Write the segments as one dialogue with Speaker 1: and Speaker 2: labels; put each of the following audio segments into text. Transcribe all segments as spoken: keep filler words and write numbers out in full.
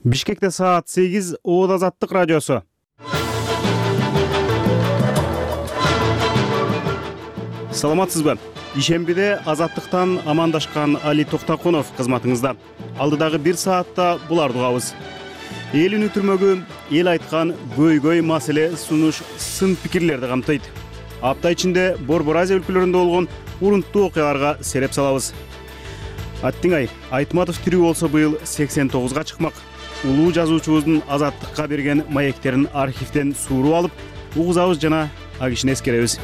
Speaker 1: Бишкекте саат сегиз, Оот Азаттык радиосу. Саламатсызбы? Ишембиде Азаттыктан амандашкан Али Токтакунов кызматыңызда. Алдыдагы бир саатта буларды угабыз. Эл үнүтүрмөгү, эл айткан көйгөй маселе сунуш сын пикирлерди камтыйт. Апта ичинде Борбор Азия өлкөлөрүндө болгон урунттуу окуяларга сереп салабыз. Аттиңай, Айтматов тирүү болсо быйыл сексен тогузга чыкмак. Улуу жазуучубуздун Азаттыкка берген маектерин архивден suuruп алып, угузабыз жана а кишини эскеребиз.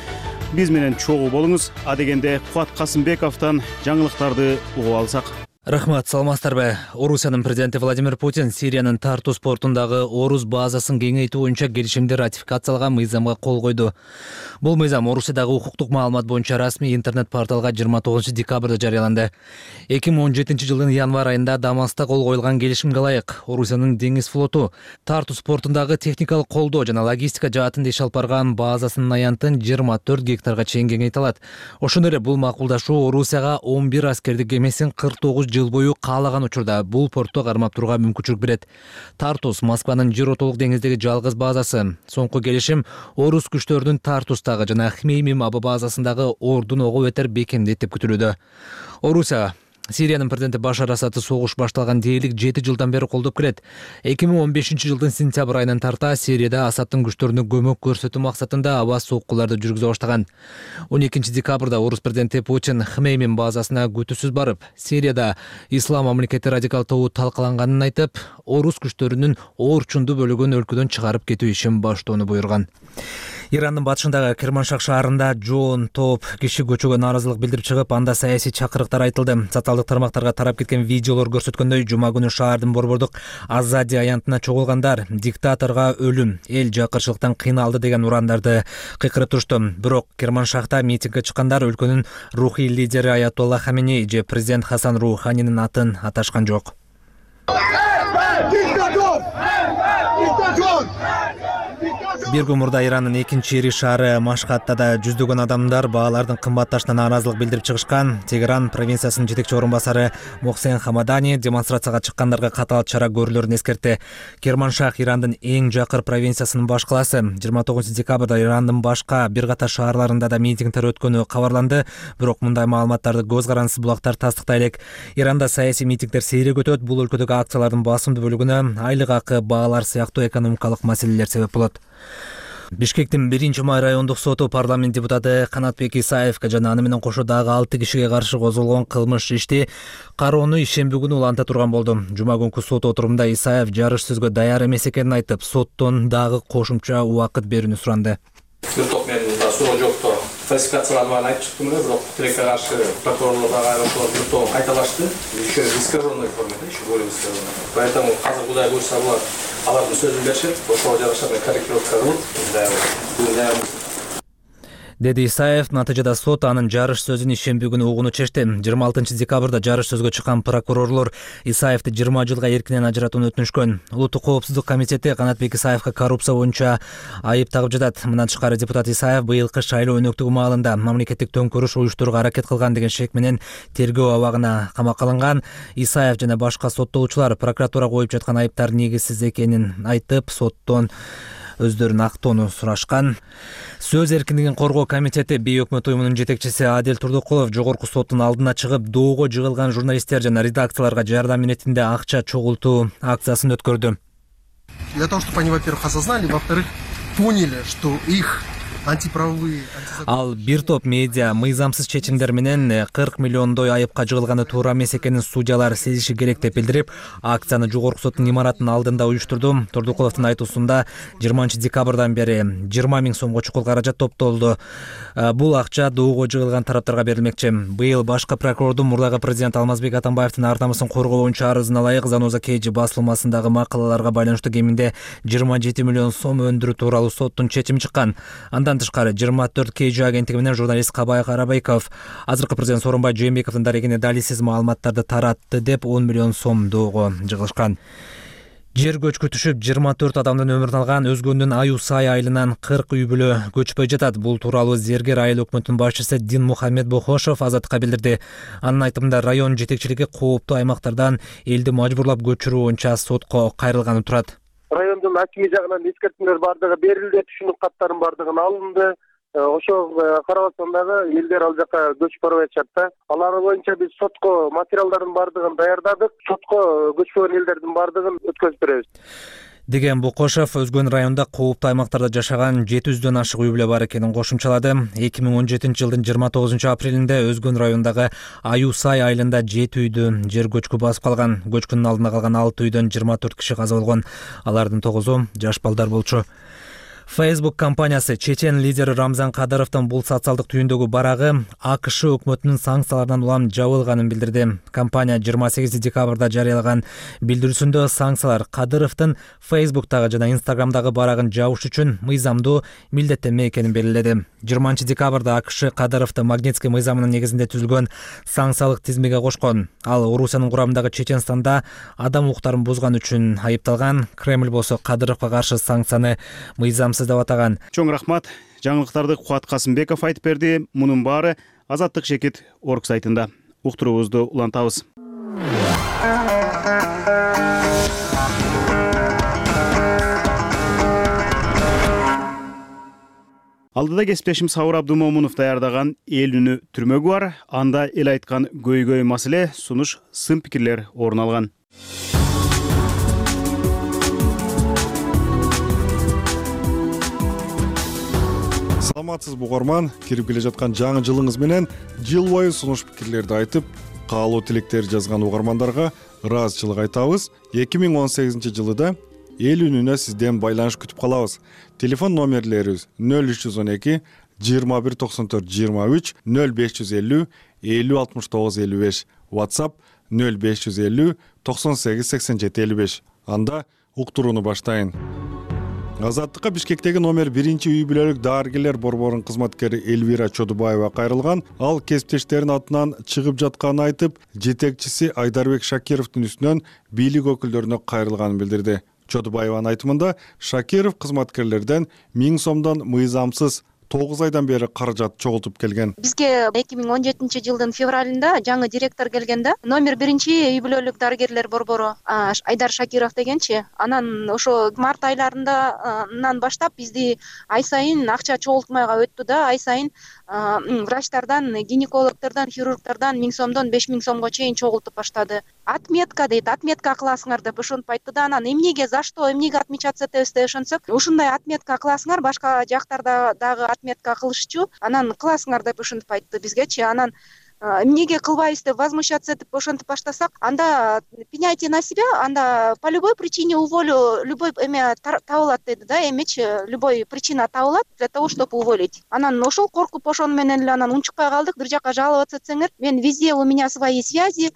Speaker 1: Биз менен чогуу болуңуз, а дегенде Кубат Касымбековдон жаңылыктарды угуп алсак.
Speaker 2: Рахмат, саламатсыздарбы. Орусиянын президенти Владимир Путин Сириянын Тартус портундагы Орус базасын кеңейтүү боюнча келишимди ратификациялаган мыйзамга кол койду. Бул мыйзам Орусиядагы укуктук маалымат боюнча расмий интернет порталга жыйырма тогузунчу декабрда жарыяланды. эки миң он жетинчи жылдын январь айында Дамаскта кол коюлган келишимге ылайык Орусиянын деңиз флоту Тартус портундагы техникалык колдоо жана логистика жаатында иш алып барган базасынын аянтын жыйырма төрт гектарга чейин кеңейте алат. Ошондой эле бул макулдашуу Орусияга он бир аскердик кемесин кырк тогуз жыл бою каалаган учурда бул портто кармап турууга мүмкүнчүлүк берет. Тартус Москванын жер отолук деңиздеги жалгыз базасы. Соңку келишим орус күчтөрүнүн Тартустагы жана Хмеймим аба базасындагы ордун огуп этер бекемдейт деп күтүлүүдө. Орусия Сириянын президенти Башар Асадты согуш башталган дээрлик жети жылдан бери колдоп келет. эки миң он бешинчи жылдын сентябрь айынан тарта Сирияда Асадтын күчтөрүнө көмөк көрсөтүү максатында аба соккуларды жүргүзө баштаган. он экинчи декабрда орус президенти Путин Хмеймим базасына күтүүсүз барып, Сирияда ислам мамлекети радикал тобу талкаланганын айтып, орус күчтөрүнүн орчунду бөлүгүн өлкөдөн чыгарып кетүү ишин баштоону буйруган. Ирандын батышындагы Керманшах шаарында жоон топ киши көчөгө нааразылык билдирип чыгып, анда саясий чакырыктар айтылды. Социалдык тармактарга тарап кеткен видеолор көрсөткөндөй, жума күнү шаардын борбордук Азади аянтына чогулгандар диктаторго өлүм, эл жакырчылыктан кыйналды деген урандарды кыйкырып турушту. Бирок Керманшахта митингге чыккандар өлкөнүн рухий лидери Аятолла Хаменей же президент Хасан Руханинин атын аташкан жок. Бир күн мурда Ирандын экинчи ири шаары Машхатта да жүздөгөн адамдар баалардын кымбатташына нааразылык билдирип чыгышкан. Тегеран провинциясынын жетекчи орун басары Мохсен Хамадани демонстрацияга чыккандарга катаал чара көрүлөрүн эскертти. Керманшах Ирандын эң жакыр провинциясынын баш калаасы. жыйырма тогузунчу декабрда Ирандын башка бир катар шаарларында да митингдер өткөнү кабарланды, бирок мындай маалыматтарды көз карансыз булактар тастыктай элек. Иранда саясий митингдер сейрек өтөт, бул өлкөдөгү акциялардын басымдуу бөлүгүнө айлык акы, баалар сыяктуу экономикалык маселелер себеп болот. Бишкектин биринчи май райондук соту парламент депутаты Канатбек Исаевге жана аны менен кошо дагы алты кишиге каршы козголгон кылмыш ишти кароону ишемби күнү уланта турган болду. Жума күнкү сот отурумда Исаев жарыш сөзгө даяр эмес экенин айтып, соттон дагы кошумча убакыт берүүнү суранды.
Speaker 3: Биртоп мен да суу жокто фальсификацияланганын айтып чыктым эле, бирок тилекке каршы прокурорлор дагы айрымчылар биртоп кайталашты. Еще в искаженной форме, еще более искаженной. Поэтому азыр кудай буйрса булар алардын сөзүн беришет, ошого жараша мен корректировка кылып, да деди
Speaker 2: Исаев. Натыйжада сот анын жарыш сөзүн ишемби күнү угууну чечти. жыйырма алтынчы декабрда жарыш сөзгө чыккан прокурорлор Исаевди жыйырма жылга эркинен ажыратууну өтүнүшкөн. Улуттук коопсуздук комитети Канатбек Исаевге коррупция боюнча айып тагып жатат. Мындан тышкары депутат Исаев быйылкы шайлоо өнөктүгү маалында мамлекеттик төңкөрүш уюштурууга аракет кылган деген шек менен тергөө абагына камакка алынган. Исаев жана башка соттолуучулар прокуратура коюп жаткан айыптар негизсиз экенин айтып, соттон өздөрүн актоону сурашкан. Сөз эркиндигин коргоо комитети бейөкмөт уюмунун жетекчиси Адил Турдукулов жогорку соттун алдына чыгып, доого жыгылган журналисттер жана редакцияларга жардам иретинде акча чогултуу акциясын өткөрдү.
Speaker 4: Для того, чтобы они, во-первых, осознали, во-вторых, поняли, что их антиправовые...
Speaker 2: Ал бир топ медиа мыйзамсыз чечимдер менен кырк миллиондой айыпка жыгылганы туура эмес экенин судьялар сезиши керек деп билдирип, акцияны жогорку соттун имаратынын алдында уюштурду. Турдукуловдун айтуусунда жыйырманчы декабрдан бери жыйырма миң сомго чукул каражат топтолду. Бул акча доого жыгылган тараптарга берилмекчи. Быйыл башкы прокурордун мурдагы президент Алмазбек Атамбаевдин ар намысын коргоо боюнча арызына ылайык Заноза Кейджи басылмасындагы макалаларга байланыштуу кеминде жыйырма жети миллион сом өндүрүү тууралуу соттун чечими чыккан. Андан тышкары жыйырма төрт Кейджи агенттиги менен журналист Кабай Карабайков азыркы президент Сооронбай Жээнбековдун дарегине далилсиз маалыматтарды таратты деп он миллион сом доого жыгылышкан. Жер көчкү түшүп жыйырма төрт адамдын өмүрүн алган Өзгөндүн Аю Сай айылынан кырк үй бүлө көчпөй жатат. Бул тууралуу Зергер айыл өкмөтүнүн башчысы Дин Мухаммед Бохошов Азаттыкка билдирди. Анын айтымында район жетекчилиги кооптуу аймактардан элди мажбурлап көчүрүү боюнча сотко кайрылганы турат.
Speaker 5: Райондун акими жагынан эскертүүлөр бардыгы берилди, түшүнүк каттарын бардыгын алынды. Ошого карабастан дагы элдер ал жака көчүп барбай атышат да. Алар боюнча биз сотко материалдардын бардыгын даярдадык. Сотко көчпөгөн элдердин бардыгын өткөзүп беребиз
Speaker 2: деген Бокошов Өзгөн районунда кооптуу аймактарда жашаган жети жүздөн ашык үй бүлө бар экенин кошумчалады. эки миң он жетинчи жылдын жыйырма тогузунчу апрелинде Өзгөн районундагы Аю Сай айылында жети үйдү жер көчкү басып калган. Көчкүнүн алдында калган алты үйдөн жыйырма төрт киши каза болгон. Алардын тогузу жаш балдар болчу. Facebook компаниясы чечен лидери Рамзан Кадыровдун бул социалдык түйүндөгү барагы АКШ өкмөтүнүн санкцияларынан улам жабылганын билдирди. Компания жыйырма сегизинчи декабрда жарыялаган билдирүүсүндө санкциялар Кадыровдун Facebook'тагы жана Instagram'дагы барагын жабыш үчүн мыйзамдуу милдеттенме экенин белгиледи. жыйырманчы декабрда АКШ Кадыровду Магнитский мыйзамынын негизинде түзүлгөн санкциялык тизмеге кошкон. Ал Орусиянын курамындагы Чеченстанда адам укуктарын бузган үчүн айыпталган. Кремль болсо Кадыровго каршы санкцияны мыйзам деп атаган.
Speaker 1: Чоң рахмат. Жаңылыктарды Кубат Касымбеков айтып берди. Мунун баары Азаттык Шекит орг сайтында. Уктуруубузду улантабыз. Алдыда кесиптешим Сабыр Абдумомунов даярдаган Эл үнү түрмөгү бар. Анда эл айткан көйгөй маселе, сунуш, сын пикирлер орун алган.
Speaker 6: Саламатсыз угарман, кирип келе жаткан жаңы жылыңыз менен жыл бою сунуш пикирлерди айтып, каалоо тилектер жазган угармандарга ыраазычылык айтабыз. эки миң он сегизинчи жылыда эл үнүнө сизден байланыш күтүп калабыз. Телефон номерлерибиз нөл үч жүз он эки жыйырма бир токсон төрт жыйырма үч, нөл беш жүз элүү элүү алтымыш тогуз элүү беш, WhatsApp нөл беш жүз элүү токсон сегиз сексен жети элүү беш. Анда уктурууну баштайын. Азаттыкка Бишкектеги номер биринчи үй бүлөлүк дарыгерлер борборунун кызматкери Элвира Чодубаева кайрылган. Ал кесиптештеринин атынан чыгып жатканын айтып, жетекчиси Айдарбек Шакировдун үстүнөн бийлик өкүлдөрүнө кайрылганын билдирди. Чодубаеванын айтымында Шакиров кызматкерлерден миң сомдон мыйзамсыз тогуз айдан бери каражат чогултуп келген.
Speaker 7: Бизге эки миң он жетинчи жылдын февралында жаңы директор келгенде номер биринчи үй бүлөлүк дарыгерлер борбору Айдар Шакиров дегенчи, анан ошо март айларынан баштап бизди ай сайын акча чогултмайга өттү да, ай сайын врачтардан, гинекологтордон, хирургтордон миң сомдон беш миң сомго чейин чогултуп баштады. Отметка дейт, отметка кыласыңар деп ошентип айтты да, анан эмнеге, за что, эмнеге отмечаться этебиз деп ошентсек, ушундай отметка кыласыңар, башка жактарда дагы отметка кылышчу, анан кыласыңар деп ошентип айтты бизгечи. Анан эмнеге кылбайбыз деп возмущаться этип ошентип баштасак, анда пеняйте на себя, анда по любой причине уволю, любой эме табылат деди да, эмечи любой причина табылат для того, чтобы уволить. Анан ошол коркуп ошону менен эле анан унчукпай калдык. Бир жака жаловаться этсеңер, мен везде у меня свои связи,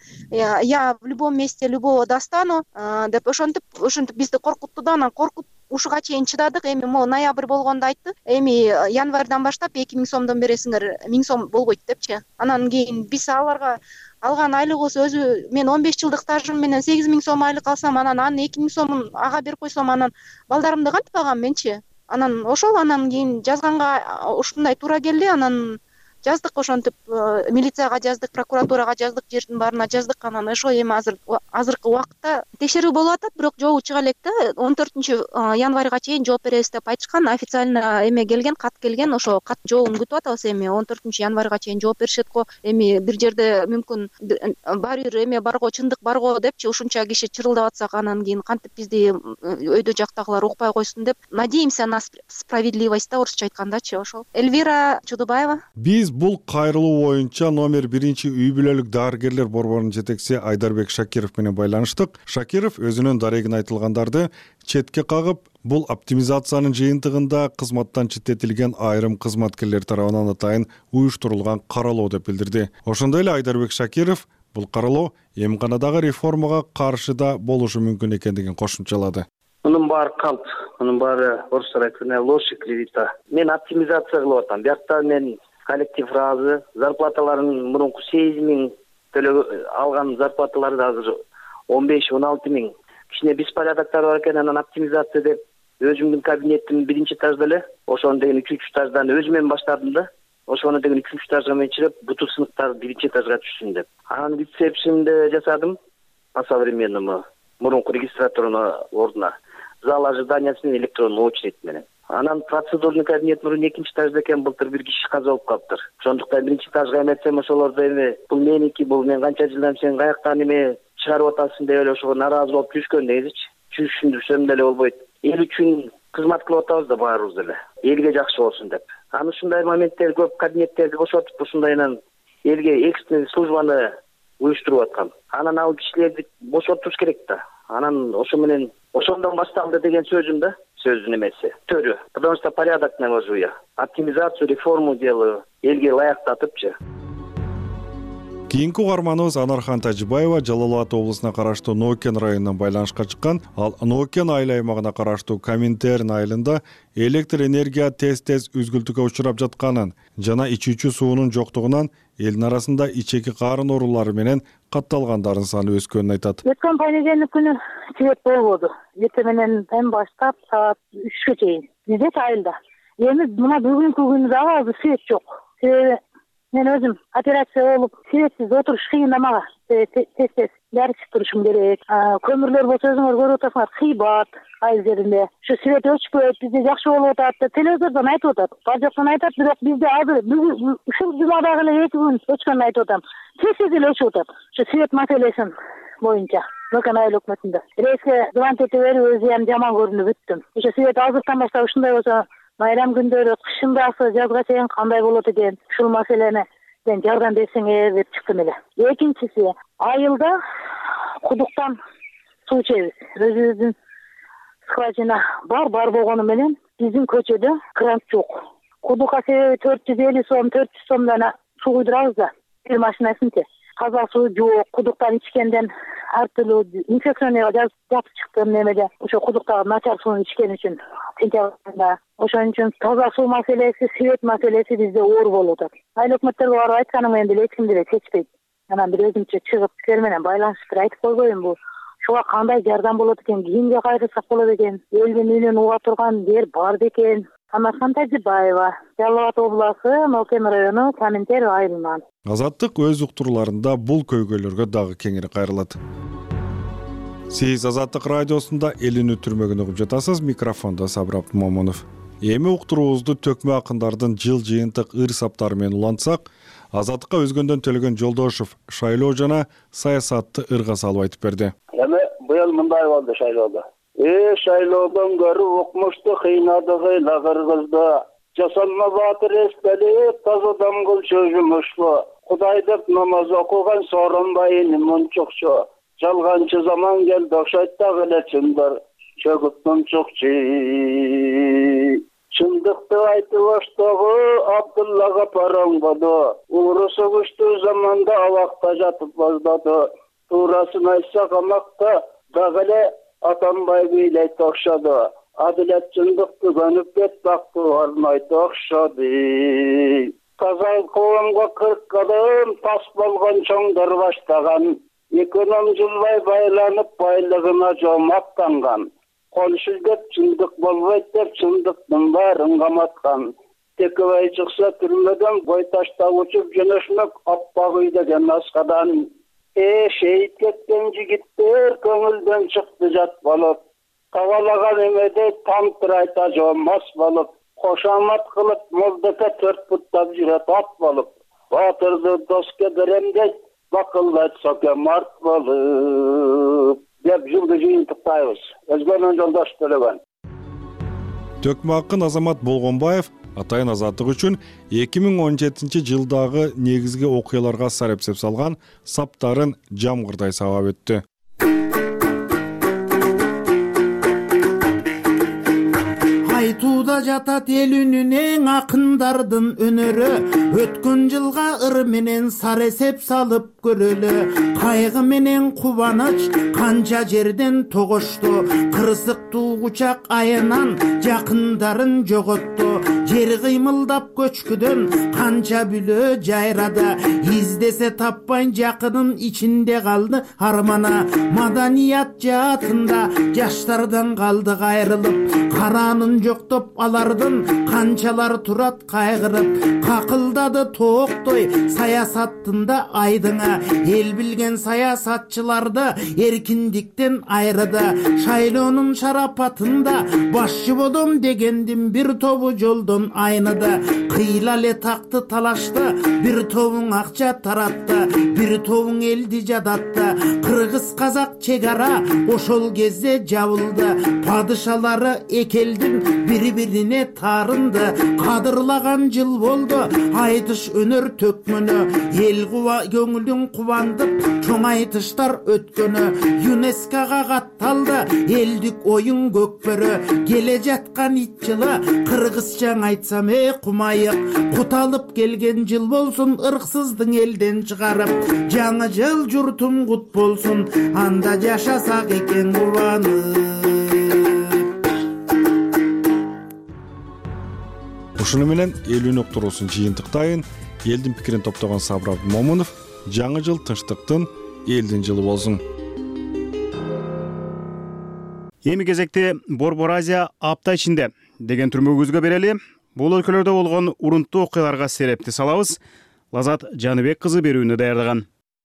Speaker 7: я в любом месте любого достану деп ошентип ошентип бизди коркутту да, анан коркуп ушуга чейин чыдадык. Эми могу ноябрь болгондо айтты, эми январдан баштап эки миң сомдон бересиңер, миң сом болбойт депчи. Анан кийин биз аларга алган айлыгыбыз өзү, мен он беш жылдык стажым менен сегиз миң сом айлык алсам, анан анын эки миң сомун ага берип койсом, анан балдарымды кантип багам менчи? Анан ошол, анан кийин жазганга ушундай туура келди. Анан жаздык, ошентип милицияга жаздык, прокуратурага жаздык, жердин баарына жаздык. Анан ошо эми азыр азыркы убакытта текшерүү болуп атат, бирок жообу чыга элек да, он төртүнчү январга чейин жооп беребиз деп айтышкан. Официально эме келген, кат келген, ошо кат жообун күтүп атабыз. Эми он төртүнчү январга чейин жооп беришет го. Эми бир жерде мүмкүн баары бир эме барго, чындык барго депчи, ушунча киши чырылдап атсак, анан кийин кантип бизди өйдө жактагылар укпай койсун деп, надеемся на справедливость да, орусча айткандачы. Ошол Элвира Чудубаева.
Speaker 6: Биз бул кайрылуу боюнча номер биринчи үй бүлөлүк дарыгерлер борборунун жетекчиси Айдарбек Шакиров менен байланыштык. Шакиров өзүнүн дарегин айтылгандарды четке кагып, бул оптимизациянын жыйынтыгында кызматтан четтетилген айрым кызматкерлер тарабынан атайын уюштурулган каралоо деп билдирди. Ошондой эле Айдарбек Шакиров бул каралоо эмканадагы реформага каршы да болушу мүмкүн экендигин кошумчалады.
Speaker 5: Мунун баары калп, мунун баары орусча айтканда ложь кредита. Мен оптимизация кылып атам. Биякта мен коллектив разы, зарплаталарын мурунку сегиз миң төлөгө алган зарплаталарды азыр он беш он алты миң
Speaker 8: кичине беспорядоктор бар экен, анан оптимизация деп өзүмдүн кабинетим биринчи этажда эле, ошону деген үчүнчү этаждан өзүм эми баштадым да. Ошону деген үчүнчү этажга мен чыгып, бүтүн сыныптар биринчи этажга түшсүн деп. Анан рецепшнде жасадым по современному, мурунку регистратураны ордуна. Зал ожиданиясы менен электронный очередь менен. Анан процедурный кабинет мурун экинчи этажда экен, былтыр бир киши каза болуп калыптыр. Ошондуктан биринчи этажга эметсем, ошолорду эми бул меники, бул мен канча жылдан сен каяктан эме чыгарып атасың деп эле ошого нааразы болуп жүрүшкөн негизичи. Түшүндүрсөм деле болбойт. Эл үчүн кызмат кылып атабыз да баарыбыз эле. Элге жакшы болсун деп. Анан ушундай моменттер көп, кабинеттерди бошотуп, ушундайынан элге экстренный службаны уюштуруп аткан. Анан ал кишилерди бошотуш керек да. Анан ошо менен ошондон башталды деген сөзүм да, сөздүн эмеси. Төрү. Потому что порядок навожу я. Оптимизацию, реформу делаю. Элге лаяктатыпчы.
Speaker 6: Кийинки угарманыбыз Анархан Тажибаева Жалал Абад облусуна караштуу Нокен районунан байланышка чыккан. Ал Нокен айыл аймагына караштуу Коминтерн айылында электр энергия тез-тез үзгүлтүккө учурап жатканын жана ичүүчү суунун жоктугунан элдин арасында ичеки карын оорулары менен катталгандардын саны өскөнүн айтат.
Speaker 9: Өткөн понедельник күнү свет болбоду. Эртең менен баштап саат үчкө чейин. Биздеч айылда. Эми мына бүгүнкү күнү дагы азыр свет жок. Себеби мен өзүм операция болуп, светсиз отуруш кыйын да мага. Тез-тез дарчып турушум керек. Көмүрлөр болсо өзүңөр көрүп атасыңар, кыйбат айыл жеринде. Ушу свет өчпөйт, бизде жакшы болуп атат. Телевизордон айтып атат. Бар жоктон айтат, бирок бизде азыр ушул жумадагы эле эки күн өчкөнүн айтып атам. Тез-тез эле өчүп атат. Ушу свет маселесин боюнча. Нокен айыл өкмөтүндө. Рейске звонок этип берип, өзү эми жаман көрүнүп бүттүм. Ушу свет азыртан баштап ушундай болсо, майрам күндөрү, кышындагы жазга чейин кандай болот экен? Ушул маселени мен жардам берсеңер деп чыктым эле. Экинчиси, айылда кудуктан суу ичебиз. Өзүбүздүн скважина бар-бар болгону менен биздин көчөдө кран жок. Кудукка себеби төрт жүз элүү сом, төрт жүз сомдон суу куйдурабыз да, бир машинасынчы. Каза суу жок, кудуктан ичкенден ар түрдүү инфекционныйга жатып чыктым немеде. Ошо кудуктагы начар сууну ичкен үчүн сентябрда. Ошон үчүн таза суу маселеси, свет маселеси бизде оор болуп атат. Айыл өкмөттөргө барып айтканым менен деле эч ким деле чечпейт. Анан бир өзүмчө чыгып силер менен байланыштырып айтып койбойм бул. Ушуга кандай жардам болот экен, кимге кайрылсак болот экен, элдин үйүнөн уга турган жер бар бекен. Анархан Тажибаева, Жалал Абад областы Нокен району Коминтер айылынан.
Speaker 6: Азаттык өз уктурууларында бул көйгөйлөргө дагы кеңири кайрылат. Сиз Азаттык радиосунда элин өтүрмөгүн угуп жатасыз. Микрофондо Сабыр Абдымомунов. Эми уктуруубузду төкмө акындардын жыл жыйынтык ыр саптары менен улантсак, Азаттыкка өзгөндөн Төлөгөн Жолдошов шайлоо жана саясатты ырга салып айтып берди.
Speaker 10: Эми быйыл мындай болду шайлоодо. Э шайлоодон көрү укмушту кыйнады кыйлагыр кызды. Жасалма батыр эстелип, тазадан кылчу жумушту. Кудай деп намаз окуган сооронбай мунчукчу. Жалганчы заман келди окшойт дагы эле чындар. Чөгүп мунчукчу. Чындыкты айтып оштогу Абдуллага параңбаду. Ууру согуштуу заманда абакта жатып боздоду. Туурасын айтса камакта дагы эле Атамбай бийлейт окшоду. Адилет чындыкты көнүп кетпакты орнойт окшоду. Таза коомго кырк кадам тас болгон чоңдор баштаган. Эконом жылбай байланып байлыгына жоматтанган. Коншу деп чындык болбойт деп чындыктын баарын каматкан. Текебай чыкса түрмөдөн бой таштап учуп жөнөшмөк аппак үй деген аскадан. Э шейит кеткен жигиттер көңүлдөн чыкты жат болуп. Кавалаган эмеде тамтырайта жомас болуп. Кошамат кылып молдоке төрт буттап жүрөт ат болуп. Батырды доске берем дейт, бакылдайт соке март болуп. Деп жылды жыйынтыктайбыз. Өзгөнөн Жолдош Төлөгөн.
Speaker 6: Төкмө акын Азамат Болгонбаев атайын азаттык үчүн эки миң он жетинчи жылдагы негизги окуяларга сарепсеп салган саптарын жамгырдай сабап өттү.
Speaker 11: Айтууда жатат эл үнүн эң акындардын өнөрү. Өткөн жылга ыр менен сар эсеп салып көрөлү. Кайгы менен кубаныч канча жерден тогошту. Кырсыктуу кучак айынан жакындарын жоготту. жер кыймылдап көчкүдөн канча бүлө жайрады, издесе таппайын жакынын ичинде калды армана. Маданият жаатында жаштардан калды кайрылып, каранын жоктоп алардын канчалар турат кайгырып. Какылдады тооктой саясаттында айдыңа, эл билген саясатчыларды эркиндиктен айрыды. Шайлоонун шарапатында башчы болом дегендин бир тобу жолдон айныды. Кыйла эле такты талашты, бир тобуң акча таратты, бир тобуң элди жадатты. Кыргыз казак чек ара ошол кезде жабылды. Падышалары эки элдин бири бирине таарынды. Кадырлаган жыл болду айтыш өнөр төкмөнү, эл куба көңүлүн кубандып чоң айтыштар өткөнү. ЮНЕСКОга катталды элдик оюн көкбөрү, келе жаткан ит жылы кыргызчаң айтсам э кумайык. Куталып келген жыл болсун ырксыздың элден чыгарып, жаңы жыл журтум кут болсун, анда жашасак экен кубанып.
Speaker 6: Ушуну менен элүүнү уктуруусун жыйынтыктайын. Элдин пикирин топтогон Сабыр Абдымомунов. Жаңы жыл тынчтыктын, элдин жылы болсун.
Speaker 1: Эми кезекте Борбор Азия апта ичинде деген түрмөгүбүзгө берели. Бул өлкөлөрдө болгон урунттуу окуяларга серепти салабыз. Лазат Жаныбек кызы берүүнү даярдаган.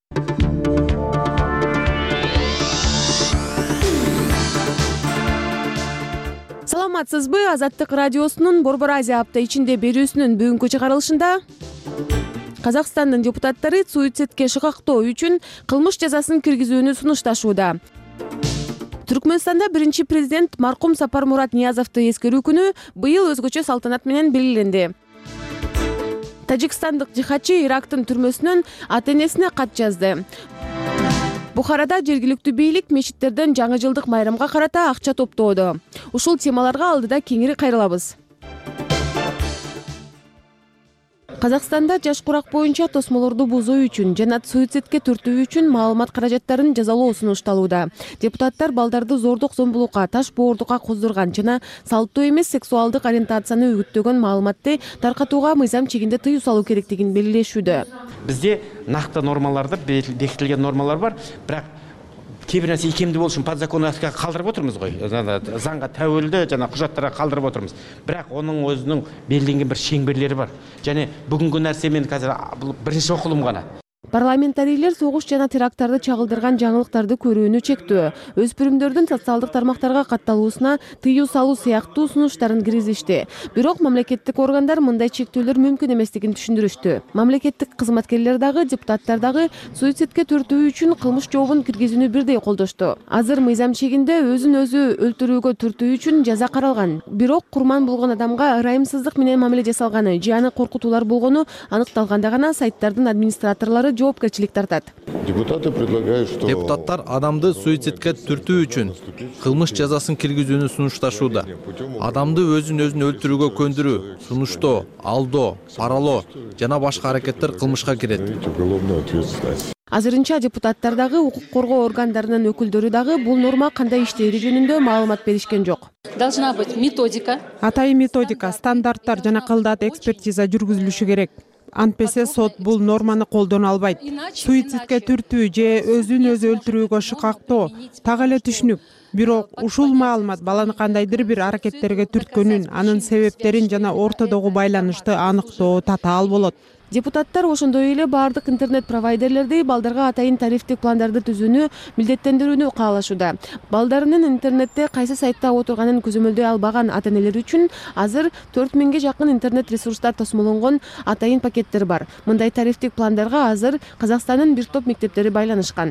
Speaker 12: Саламатсызбы? Азаттык радиосунун Борбор Азия апта ичинде берүүсүнүн бүгүнкү чыгарылышында Казакстандын депутаттары суицидке шыкактоо үчүн кылмыш жазасын киргизүүнү сунушташууда. Түркмөнстанда биринчи президент маркум Сапармурат Ниязовду эскерүү күнү быйыл өзгөчө салтанат менен белгиленди. Тажикстандык жихадчы Ирактын түрмөсүнөн ата-энесине кат жазды. Бухарада жергиликтүү бийлик мечиттерден жаңы жылдык майрамга карата акча топтоодо. Ушул темаларга алдыда кеңири кайрылабыз. Казакстанда жаш курак боюнча тосмолорду бузуу үчүн жана суицидке түртүү үчүн маалымат каражаттарын жазалоо сунушталууда. Депутаттар балдарды зордук, зомбулукка, таш боордукка коздурган жана салттуу эмес сексуалдык ориентацияны үгүттөгөн маалыматты таркатууга мыйзам чегинде тыюу салуу керектигин белгилешүүдө.
Speaker 13: Бизде накты нормаларды, бекитилген нормалар бар, бирок кээ-бир нерсе икемдүү болуш үчүн подзаконный калтырып отурмуз го. Заңга табылды жана кужаттарга калтырып отурмуз. Бирок онун өзүнүн белгиленген бир шеңберлери бар. Жана бүгүнкү нерсе мен азыр биринчи окулум гана.
Speaker 12: Парламентарийлер согуш жана теракттарды чагылдырган жаңылыктарды көрүүнү чектөө, өспүрүмдөрдүн социалдык тармактарга катталуусуна тыюу салуу сыяктуу сунуштарын киргизишти. Бирок мамлекеттик органдар мындай чектөөлөр мүмкүн эместигин түшүндүрүштү. Мамлекеттик кызматкерлер дагы, депутаттар дагы суицидке түртүү үчүн кылмыш жообун киргизүүнү бирдей колдошту. Азыр мыйзам чегинде өзүн өзү өлтүрүүгө түртүү үчүн жаза каралган. Бирок курман болгон адамга ырайымсыздык менен мамиле жасалганы, жана коркутуулар болгону аныкталганда гана сайттардын администраторлору жоопкерчилик тартат.
Speaker 14: Депутаты предлагают, что депутаттар адамды суицидке түртүү үчүн кылмыш жазасын киргизүүнү сунушташууда. Адамды өзүн өзүн өлтүрүүгө көндүрүү, сунуштоо, алдоо, паралоо жана башка аракеттер кылмышка кирет.
Speaker 12: Азырынча депутаттар дагы, укук коргоо органдарынын өкүлдөрү дагы бул норма кандай иштери жөнүндө маалымат беришкен жок.
Speaker 15: Должна быть методика.
Speaker 16: Атайын методика, стандарттар жана кылдат экспертиза жүргүзүлүшү керек. Антпесе сот бул норманы колдоно албайт. Суицидке түртүү же өзүн өзү өлтүрүүгө шыкактоо так эле түшүнүк. Бирок ушул маалымат баланы кандайдыр бир аракеттерге түрткөнүн, анын себептерин жана ортодогу байланышты аныктоо татаал болот.
Speaker 12: Депутаттар ошондой эле баардык интернет провайдерлерди балдарга атайын тарифтик пландарды түзүүнү милдеттендирүүнү каалашууда. Балдарынын интернетте кайсы сайтта отурганын көзөмөлдөй албаган ата-энелер үчүн азыр төрт миңге жакын интернет ресурстар тосмолонгон атайын пакеттер бар. Мындай тарифтик пландарга азыр Казакстандын бир топ мектептери байланышкан.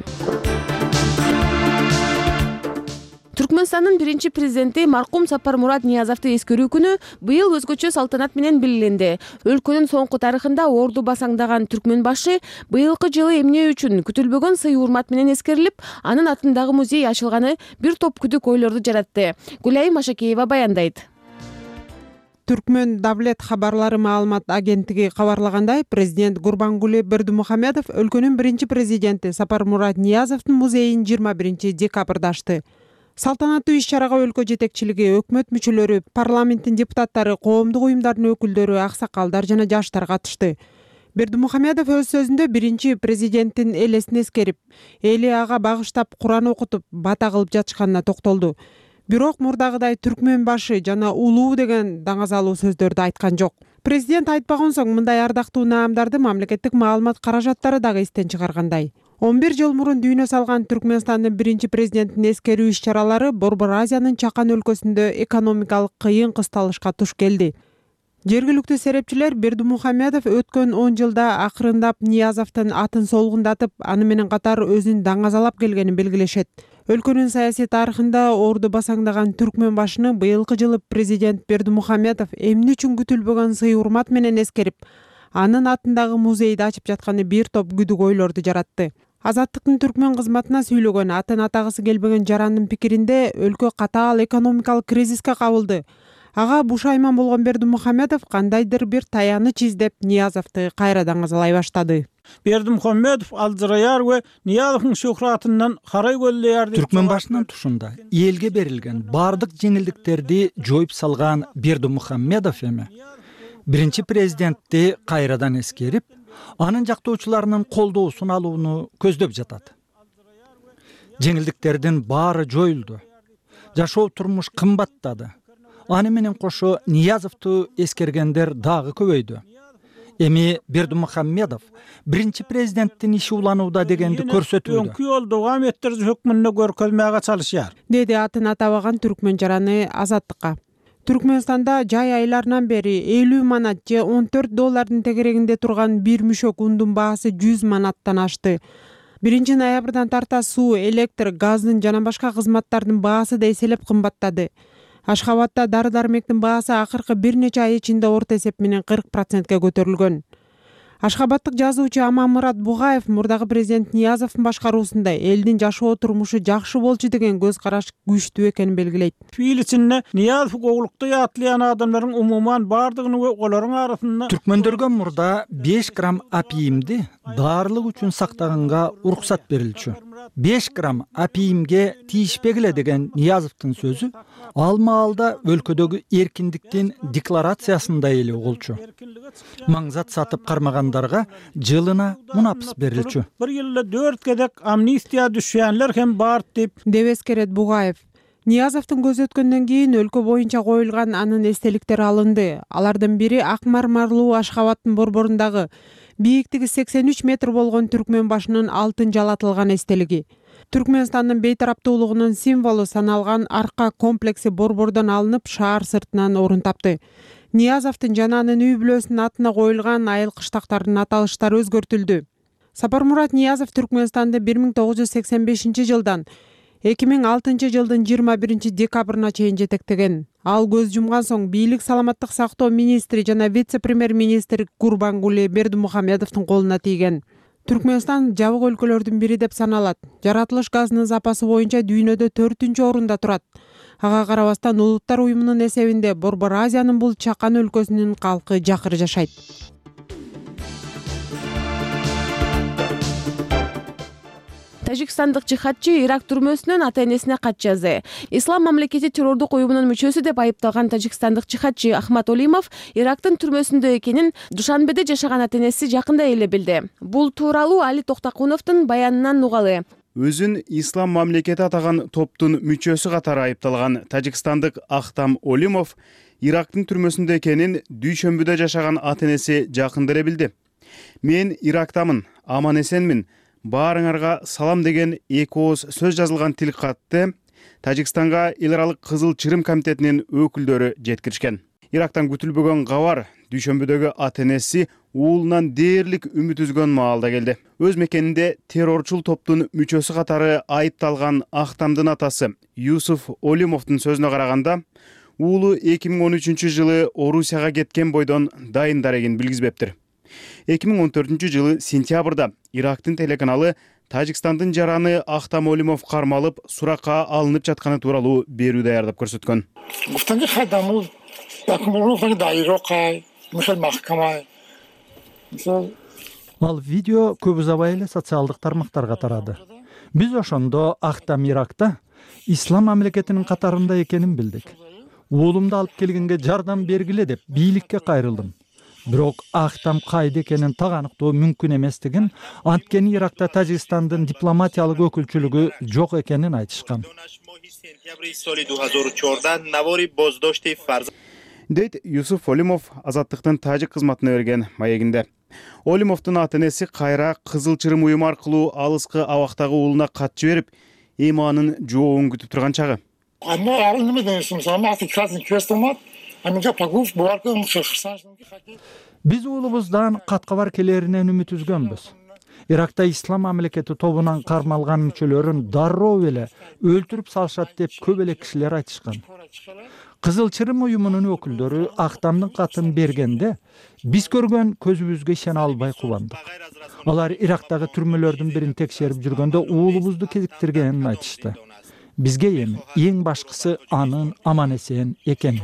Speaker 12: Түркмөнстандын биринчи президенти маркум Сапармурат Ниязовду эскерүү күнү быйыл өзгөчө салтанат менен белгиленди. Өлкөнүн соңку тарыхында орду басаңдаган түркмөн башы быйылкы жылы эмне үчүн күтүлбөгөн сый урмат менен эскерилип, анын атындагы музей ачылганы бир топ күдүк ойлорду жаратты. Гүлай Машакеева баяндайт.
Speaker 16: Түркмөн Давлет кабарлары маалымат агенттиги кабарлагандай, президент Гурбангулы Бердимухамедов өлкөнүн биринчи президенти Сапармурат Ниязовдун музейин жыйырма биринчи декабрда ачты. Салтанаттуу иш-чарага өлкө жетекчилиги, өкмөт мүчөлөрү, парламенттин депутаттары, коомдук уюмдардын өкүлдөрү, аксакалдар жана жаштар катышты. Бердимухамедов өз сөзүндө биринчи президенттин элесин эскерип, эли ага багыштап Куран окутуп, бата кылып жатышканына токтолду. Бирок мурдагыдай түркмөн башы жана улуу деген даңазалуу сөздөрдү айткан жок. Президент айтпаган соң мындай ардактуу наамдарды мамлекеттик маалымат каражаттары дагы эстен чыгаргандай. он бир жыл мурун дүйнө салган Түркмөнстандын биринчи президентин эскерүү иш-чаралары Борбор Азиянын Чакан өлкөсүндө экономикалык кыйын кысталышка туш келди. Жергиликтүү серепчилер Бердимухамедов өткөн он жылда акырындап Ниязовдун атын солгундатып, аны менен катар өзүн даңазалап келгенин белгилешет. Өлкөнүн саясий тарыхында орду басаңдаган түркмөн башыны быйылкы жылы президент Бердимухамедов эмне үчүн күтүлбөгөн сый урмат менен эскерип, анын атындагы музейди ачып жатканы бир топ күдүк ойлорду жаратты. Азаттыктын түркмөн кызматына сүйлөгөн атын атагысы келбеген жарандын пикиринде өлкө катаал экономикалык кризиске кабылды. Ага бушайман болгон Бердимухамедов кандайдыр бир таяныч издеп Ниязовду кайра даңазалай баштады.
Speaker 17: Бердимухамедов Алжыраяр ve Niyazovдун şöhratından карай көллөр.
Speaker 18: Түркмөн башынын тушунда элге берилген бардык жеңилдиктерди жоюп салган Бердимухамедов эми биринчи президентти кайрадан эскерип, анын жактоочуларынын колдоосун алууну көздөп жатат. Жеңилдиктердин баары жоюлду. Жашоо турмуш кымбаттады. Аны менен кошо Ниязовду эскергендер дагы көбөйдү. Эми Бердимухамедов биринчи президенттин иши уланууда дегенди көрсөтүүдө.
Speaker 17: Өңкү олду Аметтерди өкмүнүнө көркөзмөгө чалышар.
Speaker 16: Деди атын атабаган түркмөн жараны Азаттыкка. Түркмөнстанда жай айларынан бери элүү манат же он төрт доллардын тегерегинде турган бир мүшөк ундун баасы жүз манаттан ашты. биринчи ноябрдан тарта суу, электр, газдын жана башка кызматтардын баасы да эселеп кымбаттады. Ашхабадда дары-дармектин баасы акыркы бир нече ай ичинде орто эсеп менен кырк процентке көтөрүлгөн. Ашхабаддык жазуучу Аманмурат Бугаев мурдагы президент Ниязовдун башкаруусунда элдин жашоо турмушу жакшы болчу деген көз караш күчтүү экенин белгилейт.
Speaker 17: Филичинне Ниязов оглукта ятлыган адамдардын умуман бардыгын олорун арасында
Speaker 18: түркмөндөргө мурда беш грамм апиимди дарылык үчүн сактаганга уруксат берилчү. беш грамм апиимге тийишпегиле деген Ниязовдун сөзү ал маалда өлкөдөгү эркиндиктин декларациясында эле угулчу. Маңзат сатып кармагандарга жылына мунапыс берилчү.
Speaker 17: Bir yılda dört kedek amnistiya düşenler hem бар деп
Speaker 16: деп эскерет Бугаев. Ниязовдун көз өткөндөн кийин өлкө боюнча коюлган анын эстеликтери алынды. Алардын бири ак мармарлуу Ашхабаддын борборундагы бийиктиги сексен үч метр болгон түркмөн башынын алтын жалатылган эстелиги. Түркмөнстандын бейтараптуулугунун символу саналган арка комплекси борбордон алынып шаар сыртынан орун тапты. Ниязовдун жана анын үй бүлөсүнүн атына коюлган айыл кыштактардын аталыштары өзгөртүлдү. Сапармурат Ниязов Түркмөнстанды бир миң тогуз жүз сексен бешинчи жылдан эки миң алтынчы жылдын жыйырма биринчи декабрына чейин жетектеген. Ал көз жумган соң бийлик саламаттык сактоо министри жана вице-премьер-министр Гурбангули Бердимухамедовдун колуна тийген. Түркмөнстан жабык өлкөлөрдүн бири деп саналат. Жаратылыш газынын запасы боюнча дүйнөдө төртүнчү орунда турат. Ага карабастан Улуттар уюмунун эсебинде Борбор Азиянын бул Чакан өлкөсүнүн калкы жакыр жашайт.
Speaker 12: Тажикстандык жихадчы Ирак түрмөсүнөн ата-энесине кат жазды. Ислам мамлекети террордук уюмунун мүчөсү деп айыпталган тажикстандык жихадчы Ахмат Олимов Ирактын түрмөсүндө экенин Душанбеде жашаган ата-энеси жакында эле билди. Бул тууралуу Али Токтакуновдун баянынан угалы.
Speaker 1: Өзүн ислам мамлекети атаган топтун мүчөсү катары айыпталган тажикстандык Ахтам Олимов Ирактын түрмөсүндө экенин дүйшөмбүдө жашаган ата-энеси жакында эле билди. Мен Ирактамын, аман эсенмин. Баарыңарга салам деген эки ооз сөз жазылган тил катты Тажикстанга эл аралык Кызыл Чырым комитетинин өкүлдөрү жеткиришкен. Ирактан күтүлбөгөн кабар дүйшөмбүдөгү ата-энеси уулунан дээрлик үмүт үзгөн маалда келди. Өз мекенинде террорчул топтун мүчөсү катары айыпталган Ахтамдын атасы Юсуф Олимовдун сөзүнө караганда, уулу эки миң он үчүнчү жылы Орусияга кеткен бойдон дайындар экенин билгизбептир. эки миң он төртүнчү жылы сентябрда Ирактын телеканалы Тажикстандын жараны Ахтам Олимов кармалып, суракка алынып жатканы тууралуу берүү даярдап көрсөткөн.
Speaker 18: Ал видео көп узабай эле социалдык тармактарга тарады. Биз ошондо Ахтам Иракта ислам мамлекетинин катарында экенин билдик. Уулумду алып келгенге жардам бергиле деп бийликке кайрылдым. Бирок Ахтам кайда экенин так аныктоо мүмкүн эместигин, анткени Иракта Тажикстандын дипломатиялык өкүлчүлүгү жок экенин айтышкан.
Speaker 1: Дейт Юсуф Олимов Азаттыктын тажик кызматына берген маегинде. Олимовдун ата-энеси кайра Кызыл Чырым уюму аркылуу алыскы абактагы уулуна кат жиберип, эми жообун күтүп турган чагы.
Speaker 18: Биз уулубуздан каткабар келеринен үмүт үзгөнбүз. Иракта ислам мамлекети тобунан кармалган мүчөлөрүн дароо эле өлтүрүп салышат деп көп эле кишилер айтышкан. Кызыл Чырым уюмунун өкүлдөрү Ахтамдын катын бергенде биз көргөн көзүбүзгө ишене албай кубандык. Алар Ирактагы түрмөлөрдүн бирин текшерип жүргөндө уулубузду кезиктиргенин айтышты. Бизге эми эң башкысы анын аман эсен экени.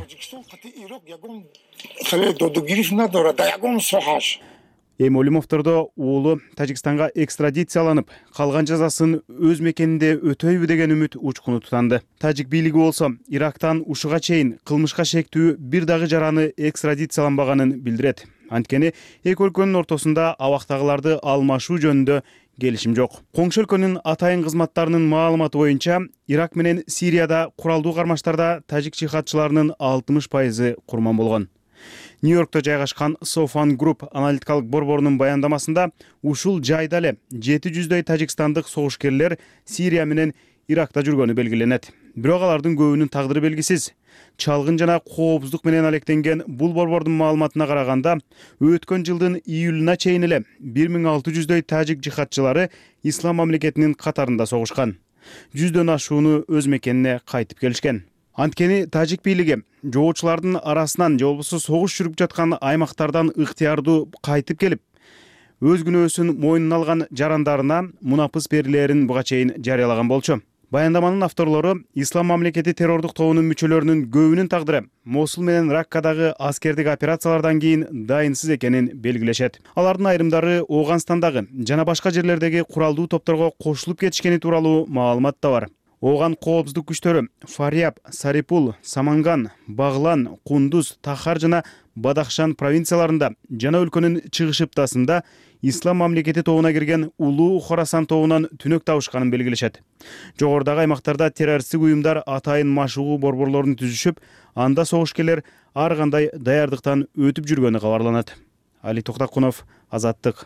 Speaker 1: Эми Олимовдордо уулу Тажикстанга экстрадицияланып, калган жазасын өз мекенинде өтөйбү деген үмүт учкуну тутанды. Тажик бийлиги болсо Ирактан ушуга чейин кылмышка шектүү бир дагы жараны экстрадицияланбаганын билдирет. Анткени эки өлкөнүн ортосунда абактагыларды алмашуу жөнүндө келишим жок. Коңшу өлкөнүн атайын кызматтарынын маалыматы боюнча, Ирак менен Сирияда куралдуу кармаштарда тажик жихадчыларынын алтымыш пайызы курман болгон. Нью-Йоркто жайгашкан Софан Групп аналитикалык борборунун баяндамасында ушул жайда эле жети жүздөй тажикстандык согушкерлер Сирия менен Иракта жүргөнү белгиленет. Бирок алардын көбүнүн тагдыры белгисиз. Чалгын жана коопсуздук менен алектенген бул борбордун маалыматына караганда, өткөн жылдын июлуна чейин эле бир миң алты жүздөй тажик жихадчылары ислам мамлекетинин катарында согушкан. жүздөн ашууну өз мекенине кайтып келишкен. Анткени тажик бийлиги жоочулардын арасынан же болбосо согуш жүрүп жаткан аймактардан ыктыярдуу кайтып келип, өз күнөөсүн мойнуна алган жарандарына мунапыс берилерин буга чейин жарыялаган болчу. Баяндаманын авторлору ислам мамлекети террордук тобунун мүчөлөрүнүн көбүнүн тагдыры Мосул менен Раккадагы аскердик операциялардан кийин дайынсыз экенин белгилешет. Алардын айрымдары Ооганстандагы жана башка жерлердеги куралдуу топторго кошулуп кетишкени тууралуу маалымат да бар. Ооган коопсуздук күчтөрү Фаряб, Сарипул, Саманган, Баглан, Кундуз, Тахар жана Бадахшан провинцияларында жана өлкөнүн чыгыш ыптасында ислам мамлекети тобуна кирген улуу Хорасан тобунан түнөк табышканын белгилешет. Жогорудагы аймактарда террористтик уюмдар атайын машыгуу борборлорун түзүшүп, анда согушкерлер ар кандай даярдыктан өтүп жүргөнү кабарланат. Али Токтакунов, Азаттык.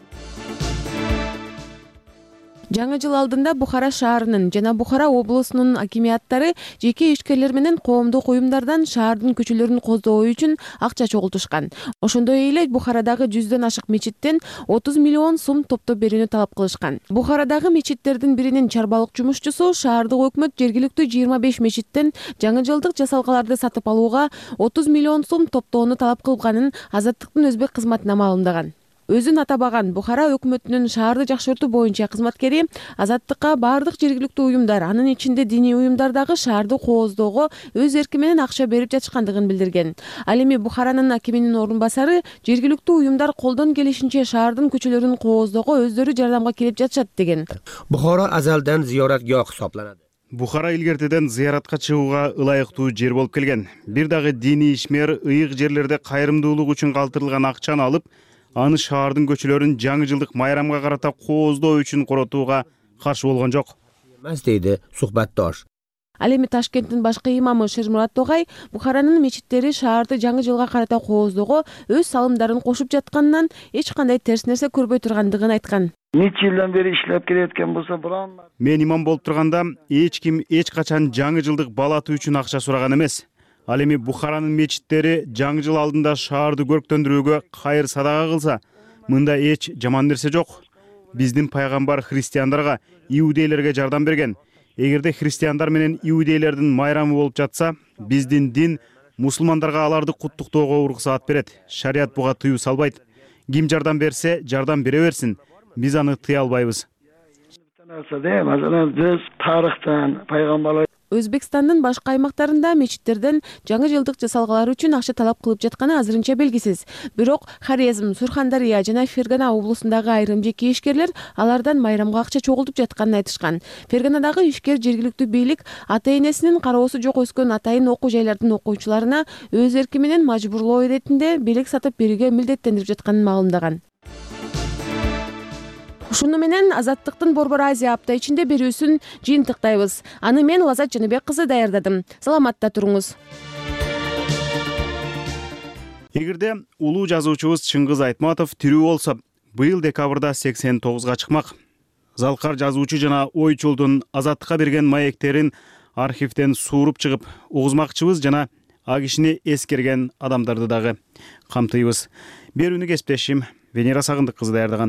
Speaker 12: Жаңы жыл алдында Бухара шаарынын жана Бухара облусунун акимияттары жеке ишкерлер менен коомдук уюмдардан шаардын көчөлөрүн коздоо үчүн акча чогултушкан. Ошондой эле Бухарадагы жүздөн ашык мечиттен отуз миллион сум топтоп берүүнү талап кылышкан. Бухарадагы мечиттердин биринин чарбалык жумушчусу шаардык өкмөт жергиликтүү жыйырма беш мечиттен жаңы жылдык жасалгаларды сатып алууга отуз миллион сум топтоону талап кылганын Азаттыктын өзбек кызматына маалымдаган. Өзүн атабаган Бухара өкмөтүнүн шаарды жакшыртуу боюнча кызматкери Азаттыкка баардык жергиликтүү уюмдар, анын ичинде диний уюмдардагы шаарды кооздоого өз эрки менен акча берип жатышкандыгын билдирген. Ал эми Бухаранын акиминин орун басары жергиликтүү уюмдар колдон келишинче шаардын көчөлөрүн кооздоого өздөрү жардамга келип жатышат деген.
Speaker 19: Бухара азалдан зиёратгоh hisoblanadi.
Speaker 1: Бухара илгертеден зыяратка чыгууга ылайыктуу жер болуп келген. Бир дагы диний ишмер ыйык жерлерде кайрымдуулук үчүн калтырылган акчаны алып, аны шаардын көчөлөрүн жаңы жылдык майрамга карата кооздоо үчүн коротууга каршы болгон жок.
Speaker 19: Эмес дейди сухбаттош.
Speaker 12: Ал эми Ташкенттин башкы имамы Шермурат Тогай Бухаранын мечиттери шаарды жаңы жылга карата кооздоого өз салымдарын кошуп жатканынан эч кандай терс нерсе көрбөй тургандыгын айткан.
Speaker 20: Нече жылдан бери иштеп келеткен болсо буран.
Speaker 1: Мен имам болуп турганда эч ким эч качан жаңы жылдык балаты үчүн акча сураган эмес. Ал эми Бухаранын мечиттери жаңы жыл алдында шаарды көрктөндүрүүгө кайыр садага кылса, мында эч жаман нерсе жок. Биздин пайгамбар христиандарга, иудейлерге жардам берген. Эгерде христиандар менен иудейлердин майрамы болуп жатса, биздин дин мусулмандарга аларды куттуктоого уруксаат берет. Шарият буга тыюу салбайт. Ким жардам берсе, жардам бере берсин. Биз аны тыя албайбыз.
Speaker 20: Тарыхтан пайгамбарлар
Speaker 12: Өзбекстандын башка аймактарында мечиттерден жаңы жылдык жасалгалар үчүн акча талап кылып жатканы азырынча белгисиз. Бирок Хорезм, Сурхандария жана Фергана облусундагы айрым жеке ишкерлер алардан майрамга акча чогултуп жатканын айтышкан. Ферганадагы ишкер жергиликтүү бийлик ата-энесинин кароосу жок өскөн атайын окуу жайлардын окуучуларына өз эрки менен мажбурлоо иретинде белек сатып берүүгө милдеттендирип жатканын маалымдаган. Ушуну менен Азаттыктын Борбор Азия апта ичинде берүүсүн жыйынтыктайбыз. Аны мен Лазат Жаныбек кызы даярдадым. Саламатта туруңуз.
Speaker 1: Эгерде улуу жазуучубуз Чыңгыз Айтматов тирүү болсо, быйыл декабрда сексен тогузга чыкмак. Залкар жазуучу жана ойчулдун Азаттыкка берген маектерин архивден сууруп чыгып угузмакчыбыз жана а кишини эскерген адамдарды дагы камтыйбыз. Берүүнү кесиптешим Венера Сагындык кызы даярдаган.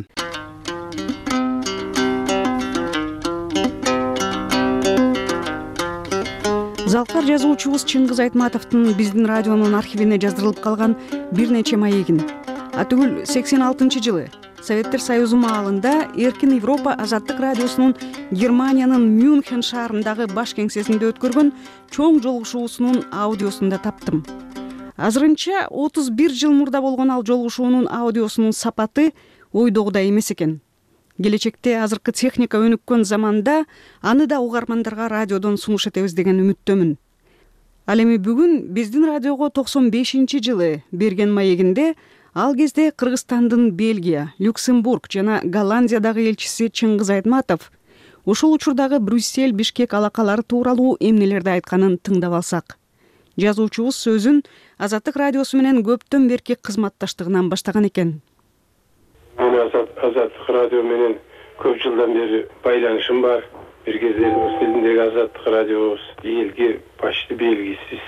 Speaker 21: Залкар жазуучубуз Чыңгыз Айтматовдун биздин радионун архивине жаздырылып калган бир нече маегин атүгүл сексен алтынчы жылы Советтер Союзу маалында Эркин Европа Азаттык радиосунун Германиянын Мюнхен шаарындагы баш кеңсесинде өткөргөн чоң жолугушуусунун аудиосунда таптым. Азырынча отуз бир жыл мурда болгон ал жолугушуунун аудиосунун сапаты ойдогудай эмес экен. Келечекте азыркы техника өнүккөн заманда аны да угармандарга радиодон сунуш этебиз деген үмүттөмүн. Ал эми бүгүн биздин радиого токсон бешинчи жылы берген маегинде ал кезде Кыргызстандын Бельгия, Люксембург жана Голландиядагы элчиси Чыңгыз Айтматов ушул учурдагы Брюссель, Бишкек алакалары тууралуу эмнелерди айтканын тыңдап алсак. Жазуучубуз сөзүн Азаттык радиосу менен көптөн берки кызматташтыгынан баштаган экен.
Speaker 22: Мен Азаттык радио менен көп жылдан бери байланышым бар. Бир кезде рус тилиндеги Азаттык радиобуз элге почти белгисиз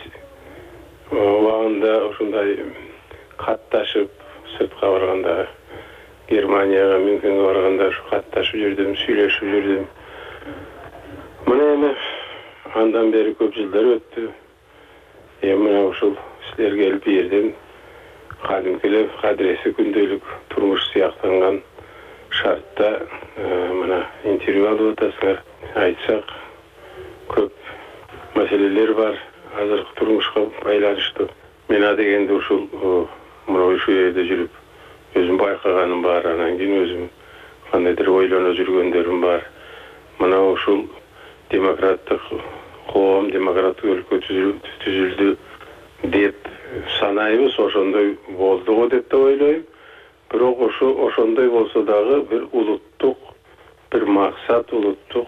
Speaker 22: убагында ушундай катташып, сыртка барганда Германияга, Мюнхенге барганда катташып жүрдүм, сүйлөшүп жүрдүм. Мына эми андан бери көп жылдар өттү. Эми мына ушул силерге келип бердим. Кадимкилеп кадиреси күндөлүк турмуш сыяктанган шартта мына интервью алып атасыңар. Айтсак көп маселелер бар, азыркы турмушка байланыштуу. Мен адегенде ушул мына ушул жерде жүрүп өзүм байкаганым бар, анан кийин өзүм кандайдыр ойлоно жүргөндөрүм бар. Мына ушул демократтык коом, демократтык өлкө түзүлдү деп санайбыз, ошондой болду го деп да ойлойм. Бирок ошо ошондой болсо дагы бир улуттук бир максат, улуттук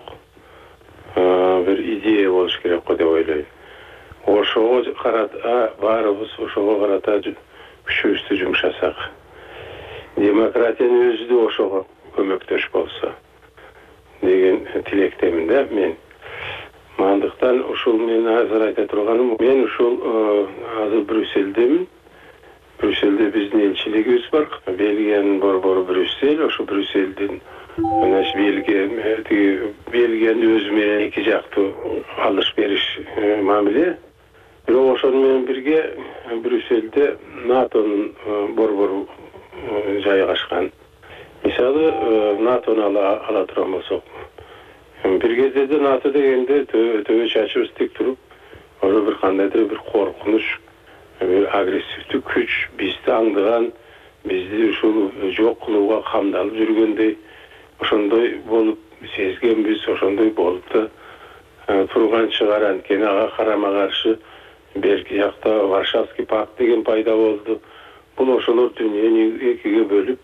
Speaker 22: бир идея болуш керек го деп ойлойм. Ошого карата баарыбыз ошого карата күчүбүздү жумшасак, демократиянын өзү да ошого көмөктөш болсо деген тилектемин да мен. Мандыктан ушул мен азыр айта турганым, мен ушул азыр Брюссельдемин. Брюссельде биздин элчилигибиз бар. Бельгиянын борбору Брюссель, ошо Брюссельден мына Бельгия, тиги Бельгиянын өзү менен эки жактуу алыш бериш мамиле. Бирок ошону менен бирге Брюссельде НАТОнун борбору жайгашкан. Мисалы НАТОну ала ала турган болсок, бир кезде НАТО дегенде төбө чачыбыз тик туруп, ошо бир кандайдыр бир коркунуч, бир агрессивдүү күч бизди аңдыган, бизди ушул жок кылууга камдалып жүргөндөй, ошондой болуп сезгенбиз, ошондой болуп да турган чыгар. Анткени ага карама каршы берки жакта Варшавский пакт деген пайда болду. Бул ошолор дүйнөнү экиге бөлүп,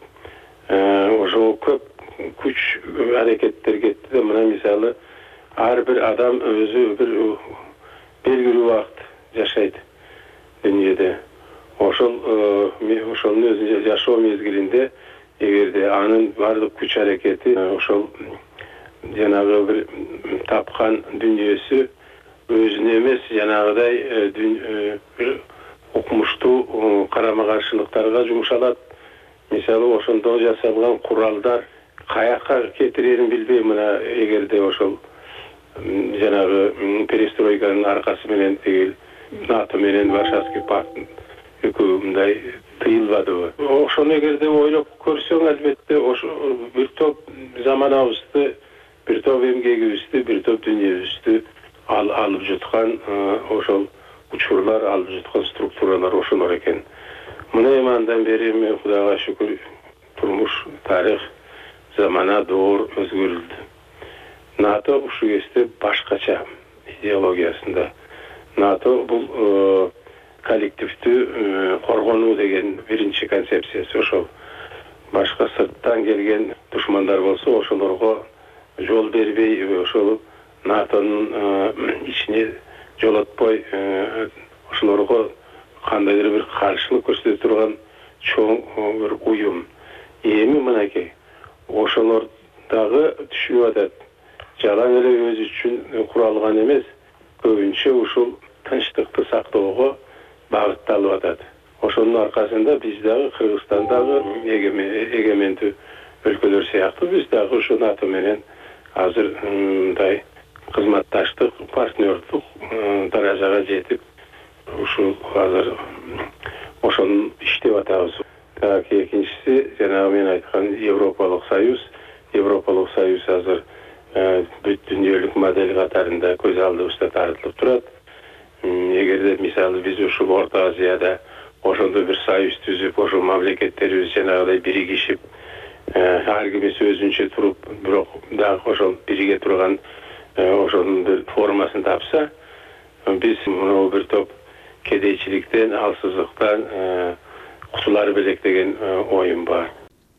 Speaker 22: ошо көп күч аракеттер кетти да. Мына мисалы ар бир адам өзү бир белгилүү убакыт жашайт дүйнөдө. Ошол ошонун өзү жашоо мезгилинде эгерде анын баардык күч аракети ошол жанагы бир тапкан дүйнөсү өзүнө эмес, жанагыдай бир укмуштуу карама каршылыктарга жумшалат. Мисалы ошондо жасалган куралдар каяка кетирерин билбей, мына эгерде ошол жанагы перестройканын аркасы менен тигил НАТО менен Варшавский пакт экөө мындай тыйылбадыбы. Ошону эгерде ойлоп көрсөң, албетте ошо бир топ заманабызды, бир топ эмгегибизди, бир топ дүйнөбүздү ал алып жаткан ошол учурлар, алып жаткан структуралар ошолор экен. Мына эмандан бери мен Кудайга шүкүр турмуш, тарих, замана, доор өзгөрүлдү. НАТО ушул кезде башкача идеологиясында. НАТО бул коллективдүү коргонуу деген биринчи концепциясы. Ошол башка сырттан келген душмандар болсо, ошолорго жол бербей, ошол НАТОнун ичине жолотпой, ошолорго кандайдыр бир каршылык көрсөтө турган чоң бир уюм. Эми мынакей ошолор дагы түшүнүп атат. Жалаң эле өзү үчүн куралган эмес, көбүнчө ушул тынчтыкты сактоого багытталып атат. Ошонун аркасында биз дагы Кыргызстандагы эгемендүү өлкөлөр сыяктуу биз дагы ушу НАТО менен азыр мындай кызматташтык, партнердук даражага жетип, ушул азыр ошону иштеп атабыз. Так, экинчиси жанагы мен айткан Европалык союз, Европалык союз азыр бүт дүйнөлүк модель катарында көз алдыбызда тартылып турат. Эгерде мисалы биз ушул Орто Азияда ошондой бир союз түзүп, ошол мамлекеттерибиз жанагыдай биригишип, ар кимиси өзүнчө туруп, бирок дагы ошол бириге турган ошонун бир формасын тапса, биз мына бир топ кедейчиликтен, алсыздыктан кутулар белек деген оюм бар.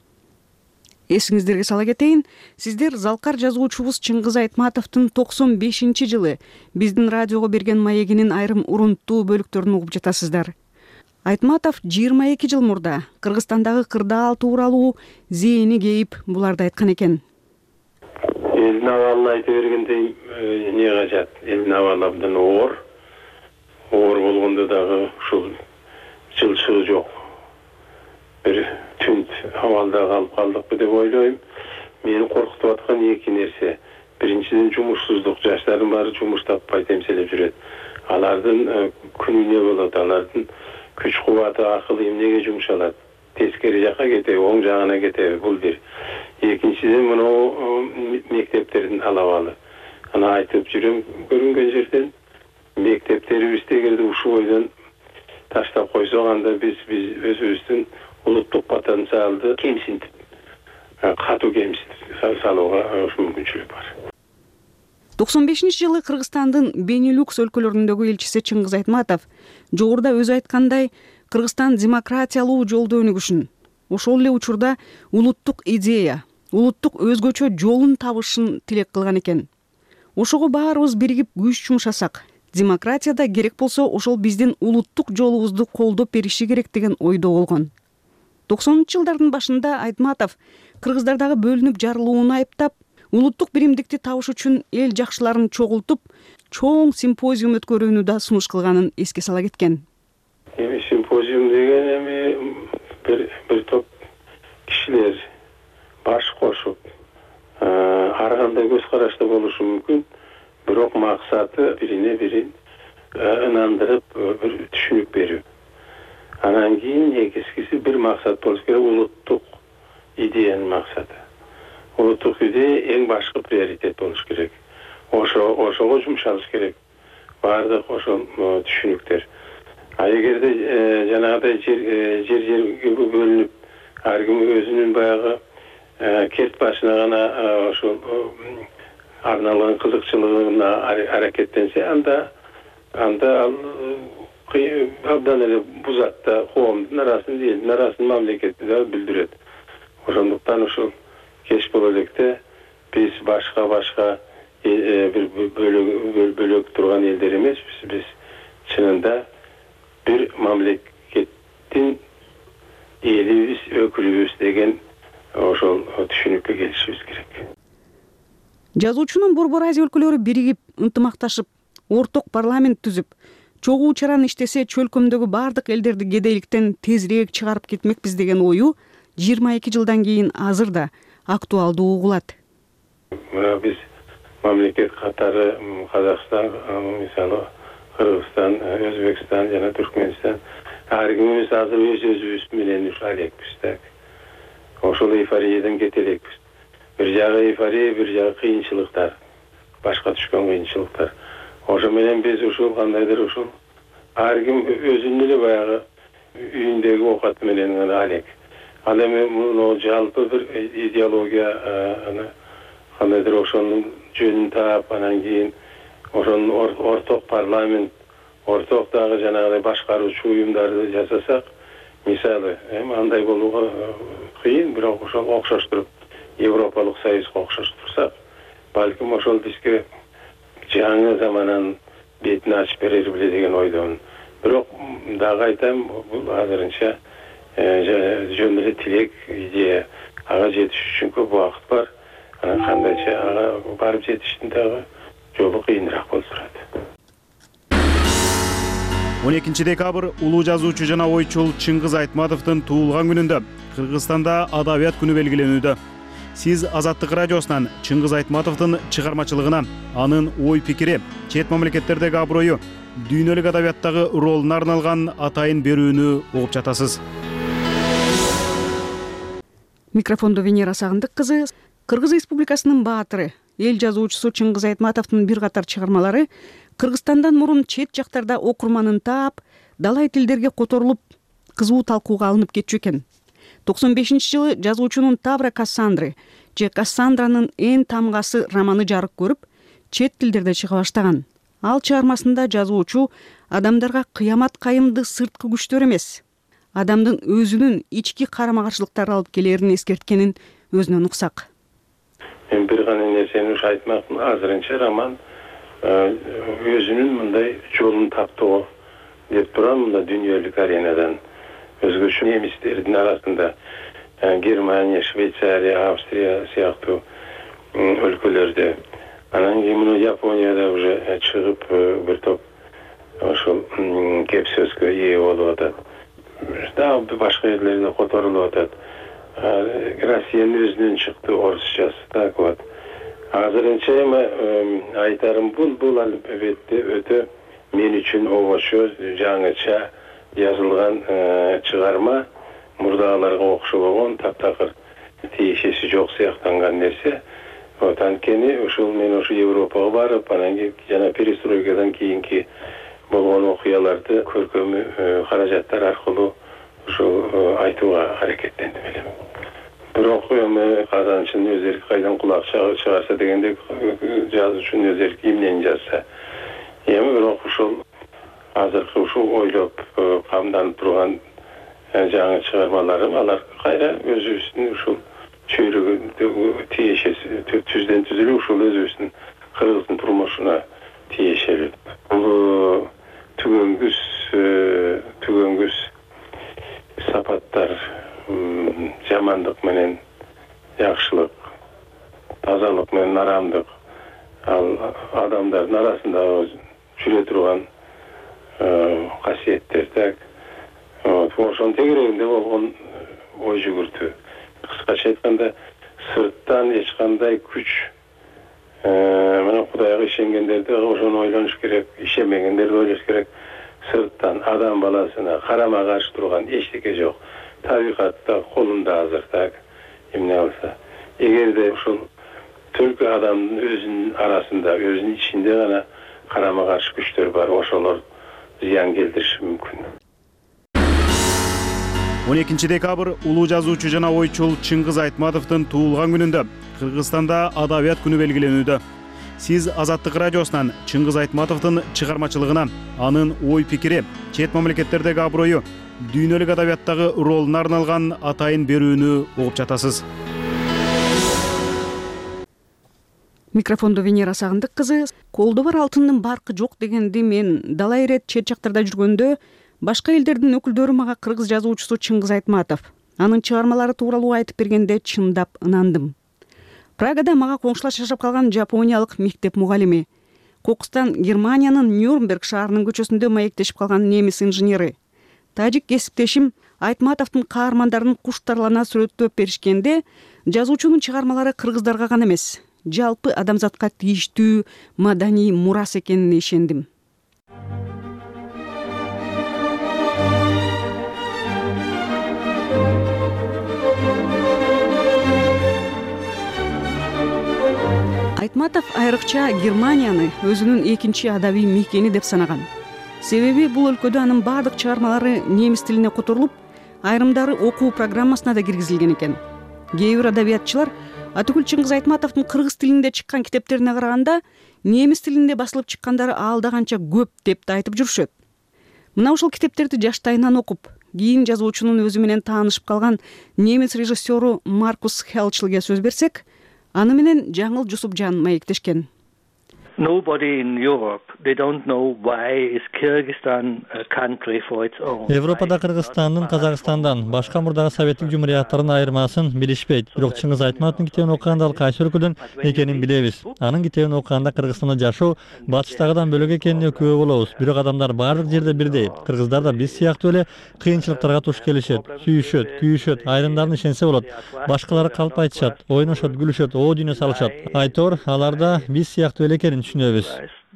Speaker 21: Эсиңиздерге сала кетейин, сиздер залкар жазуучубуз Чыңгыз Айтматовдун токсон бешинчи жылы биздин радиого берген маегинин айрым урунттуу бөлүктөрүн угуп жатасыздар. Айтматов жыйырма эки жыл мурда Кыргызстандагы кырдаал тууралуу зээни кейип буларды айткан экен.
Speaker 22: Элдин абалын айта бергендей эмне кажат? Элдин абалы абдан оор. Оор болгондо дагы ушул жылчыгы жок. Бир түнт абалда калып калдыкпы деп ойлойм. Мени коркутуп аткан эки нерсе. Биринчиден жумушсуздук, жаштардын баары жумуш таппай темселеп жүрөт. Алардын күнү эмне болот? Алардын күч кубаты, акылы эмнеге жумшалат? Тескери жакка кетеби, оң жагына кетеби? Бул бир. Экинчиден мына мектептердин алабалы. Ана айтып жүрөм көрүнгөн жерден мектептерибизди эгерде ушул бойдон таштап койсок, анда биз биз өзүбүздүн улуттук потенциалды кемсинтип, катуу кемсинтип салууга мүмкүнчүлүк бар.
Speaker 21: токсон бешинчи жылы Кыргызстандын Бенилюкс өлкөлөрүндөгү элчиси Чыңгыз Айтматов жогоруда өзү айткандай Кыргызстан демократиялуу жолдо өнүгүшүн, ошол эле учурда улуттук идея, улуттук өзгөчө жолун табышын тилек кылган экен. Ошого баарыбыз биригип күч жумшасак, демократияда керек болсо ошол биздин улуттук жолубузду колдоп бериши керек деген ойдо болгон. токсонунчу жылдардын башында Айтматов кыргыздардагы бөлүнүп жарылууну айыптап, улуттук биримдикти табыш үчүн эл жакшыларын чогултуп, чоң симпозиум өткөрүүнү да сунуш кылганын эске сала кеткен.
Speaker 22: Эми симпозиум деген эми бир бир топ кишилер баш кошуп, ар кандай көз карашта болушу мүмкүн, бирок максаты бирине бирин ынандырып, бир түшүнүк берүү. Анан кийин негизгиси бир максат болуш керек, улуттук идеянын максаты. Улуттук идея эң башкы приоритет болуш керек. Ошо ошого жумшалыш керек. Бардык ошол түшүнүктөр. А эгерде жанагыдай жер жер жерге бөлүнүп, ар ким өзүнүн баягы керт башына гана ошол арналган кызыкчылыгына аракеттенсе, анда анда ал абдан эле бузат да, коомдун арасын, элдин арасын, мамлекетти да бүлдүрөт. Ошондуктан ушул кеч боло электе биз башка башка бир бөлөк турган элдер эмеспиз. Биз чынында бир мамлекеттин элибиз, өкүлүбүз деген ошол түшүнүккө келишибиз керек.
Speaker 21: Жазуучунун Борбор Азия өлкөлөрү биригип, ынтымакташып, орток парламент түзүп, чогуу чаран иштесе чөлкөмдөгү бардык элдерди кедейликтен тезирээк чыгарып кетмекпиз деген ою жыйырма эки жылдан кийин азыр да актуалдуу угулат.
Speaker 22: Мына биз мамлекет катары Казакстан, мисалы Кыргызстан, Өзбекстан жана Түркмөнстан, ар кимибиз азыр өз өзүбүз менен ушул элекпиз да. Ошол эйфориядан кете элекпиз. Бир жагы эйфория, бир жагы кыйынчылыктар, башка түшкөн кыйынчылыктар. ошо менен биз ушул кандайдыр ушул ар ким өзүнүн эле баягы үйүндөгү оокаты менен гана алек. Ал эми муну жалпы бир идеология кандайдыр ошонун жөнүн таап, анан кийин ошонун орток парламент, орток дагы жанагыдай башкаруучу уюмдарды жасасак, мисалы, эми андай болууга кыйын, бирок ошол окшоштуруп Европалык союзга окшоштурсак, балким ошол бизге жаңы замананын бетин ачып берер беле деген ойдомун. Бирок дагы айтам, бул азырынча жөн эле тилек, идея. Ага жетиш үчүн көп убакыт бар. Анан кандайча ага барып жетиштин дагы жолу кыйыныраак болуп турат.
Speaker 1: он экинчи декабрь улуу жазуучу жана ойчул Чыңгыз Айтматовдун туулган күнүндө Кыргызстанда Адабият күнү белгиленүүдө. Сиз Азаттык радиосунан Чыңгыз Айтматовдун чыгармачылыгына, анын ой пикири, чет мамлекеттердеги аброю, дүйнөлүк адабияттагы ролуна арналган атайын берүүнү угуп жатасыз.
Speaker 21: Микрофондо Венера Сагындык кызы. Кыргыз Республикасынын баатыры, эл жазуучусу Чыңгыз Айтматовдун бир катар чыгармалары Кыргызстандан мурун чет жактарда окурманын таап, далай тилдерге которулуп, кызуу талкууга алынып кетчү экен. токсон бешинчи жылы жазуучунун Тавра Кассандры же Кассандранын эң тамгасы романы жарык көрүп, чет тилдерде чыга баштаган. Ал чыгармасында жазуучу адамдарга кыямат кайымды сырткы күчтөр эмес, адамдын өзүнүн ички карама-каршылыктары алып келерин эскерткенин өзүнөн уксак.
Speaker 22: Мен бир гана нерсени ушу айтмакмын. Азырынча роман өзүнүн мындай жолун таптоо деп турам, мында дүйнөлүк аренадан өзгөчө немистердин арасында Германия, Швейцария, Австрия сыяктуу өлкөлөрдө, анан кийин муну Японияда уже чыгып бир топ ошол кеп сөзгө ээ болуп атат. Дагы башка жерлерде которулуп атат. Россиянын өзүнөн чыкты орусчасы, так вот. Азырынча эми айтарым бул, бул албетте өтө мен үчүн обочо, жаңыча жазылган чыгарма, мурдагыларга окшобогон, таптакыр тиешеси жок сыяктанган нерсе. Вот анткени ушул мен ушу Европага барып, анан кийин жана перестройкадан кийинки болгон окуяларды көркөм каражаттар аркылуу ушул айтууга аракеттендим элем. Бирок эми казанчынын өз эрки кайдан кулак чыгарса дегендек, жазуучунун өз эрки эмнени жазса. Эми бирок ушул азыркы ушул ойлоп камданып турган жаңы чыгармаларым, алар кайра өзүбүздүн ушул чөйрөгү тиешеси, түздөн түз эле ушул өзүбүздүн кыргыздын турмушуна тиешелүү. Бул түгөнгүс түгөнгүс сапаттар, жамандык менен жакшылык, тазалык менен нарамдык, ал адамдардын арасында жүрө турган касиеттер, так. Ошонун тегерегинде болгон ой жүгүртүү. Кыскача айтканда, сырттан эч кандай күч менен Кудайга ишенгендерди ошону ойлонуш керек, ишенбегендерди ойлош керек. Сырттан адам баласына карама каршы турган эчтеке жок. Табигатта колунда азыр, так, эмне алса. Эгерде ушул түркү адамдын өзүнүн арасында, өзүнүн ичинде гана карама каршы күчтөр бар, ошолор зыян келтириши мүмкүн.
Speaker 1: он экинчи декабрь улуу жазуучу жана ойчул Чыңгыз Айтматовдун туулган күнүндө Кыргызстанда Адабият күнү белгиленүүдө. Сиз Азаттык радиосунан Чыңгыз Айтматовдун чыгармачылыгына, анын ой пикири, чет мамлекеттердеги аброю, дүйнөлүк адабияттагы ролуна арналган атайын берүүнү угуп жатасыз.
Speaker 21: Микрофондо Венера Сагындык кызы. Колдо бар алтындын баркы жок дегенди мен далай ирет чет жактарда жүргөндө башка элдердин өкүлдөрү мага кыргыз жазуучусу Чыңгыз Айтматов, анын чыгармалары тууралуу айтып бергенде чындап ынандым. Прагада мага коңшулаш жашап калган жапониялык мектеп мугалими, Кокустан Германиянын Нюрнберг шаарынын көчөсүндө маектешип калган немис инженери, тажик кесиптешим Айтматовдун каармандарын куштарлана сүрөттөп беришкенде, жазуучунун чыгармалары кыргыздарга гана эмес, жалпы адамзатка тийиштүү маданий мурас экенине ишендим. Айтматов айрыкча Германияны өзүнүн экинчи адабий мекени деп санаган. Себеби бул өлкөдө анын баардык чыгармалары немис тилине которулуп, айрымдары окуу программасына да киргизилген экен. Кээ бир адабиятчылар атүгүл Чыңгыз Айтматовдун кыргыз тилинде чыккан китептерине караганда немис тилинде басылып чыккандары алда канча көп деп да айтып жүрүшөт. Мына ушул китептерди жаштайынан окуп, кийин жазуучунун өзү менен таанышып калган немис режиссеру Маркус Хелчлге сөз берсек, аны менен Жаңыл Жусупжан маектешкен.
Speaker 3: Nobody in Europe, they don't know why is Kyrgyzstan a country for its own.
Speaker 4: Европада Кыргызстандын Казакстандан башка мурдагы советтик жумурияттардын айырмасын билишпейт. Бирок Чыңгыз Айтматовдун китебин окуганда ал кайсы өлкөдөн экенин билебиз. Анын китебин окуганда Кыргызстанда жашоо батыштагыдан бөлөк экенине күбө болобуз. Бирок адамдар баардык жерде бирдей. Кыргыздар да биз сыяктуу эле кыйынчылыктарга туш келишет, сүйүшөт, күйүшөт, айрымдарын ишенсе болот. Башкалары калп айтышат, ойношот, күлүшөт, оо дүйнө салышат. Айтор аларда биз сыяктуу эле экенин түшүнөбүз.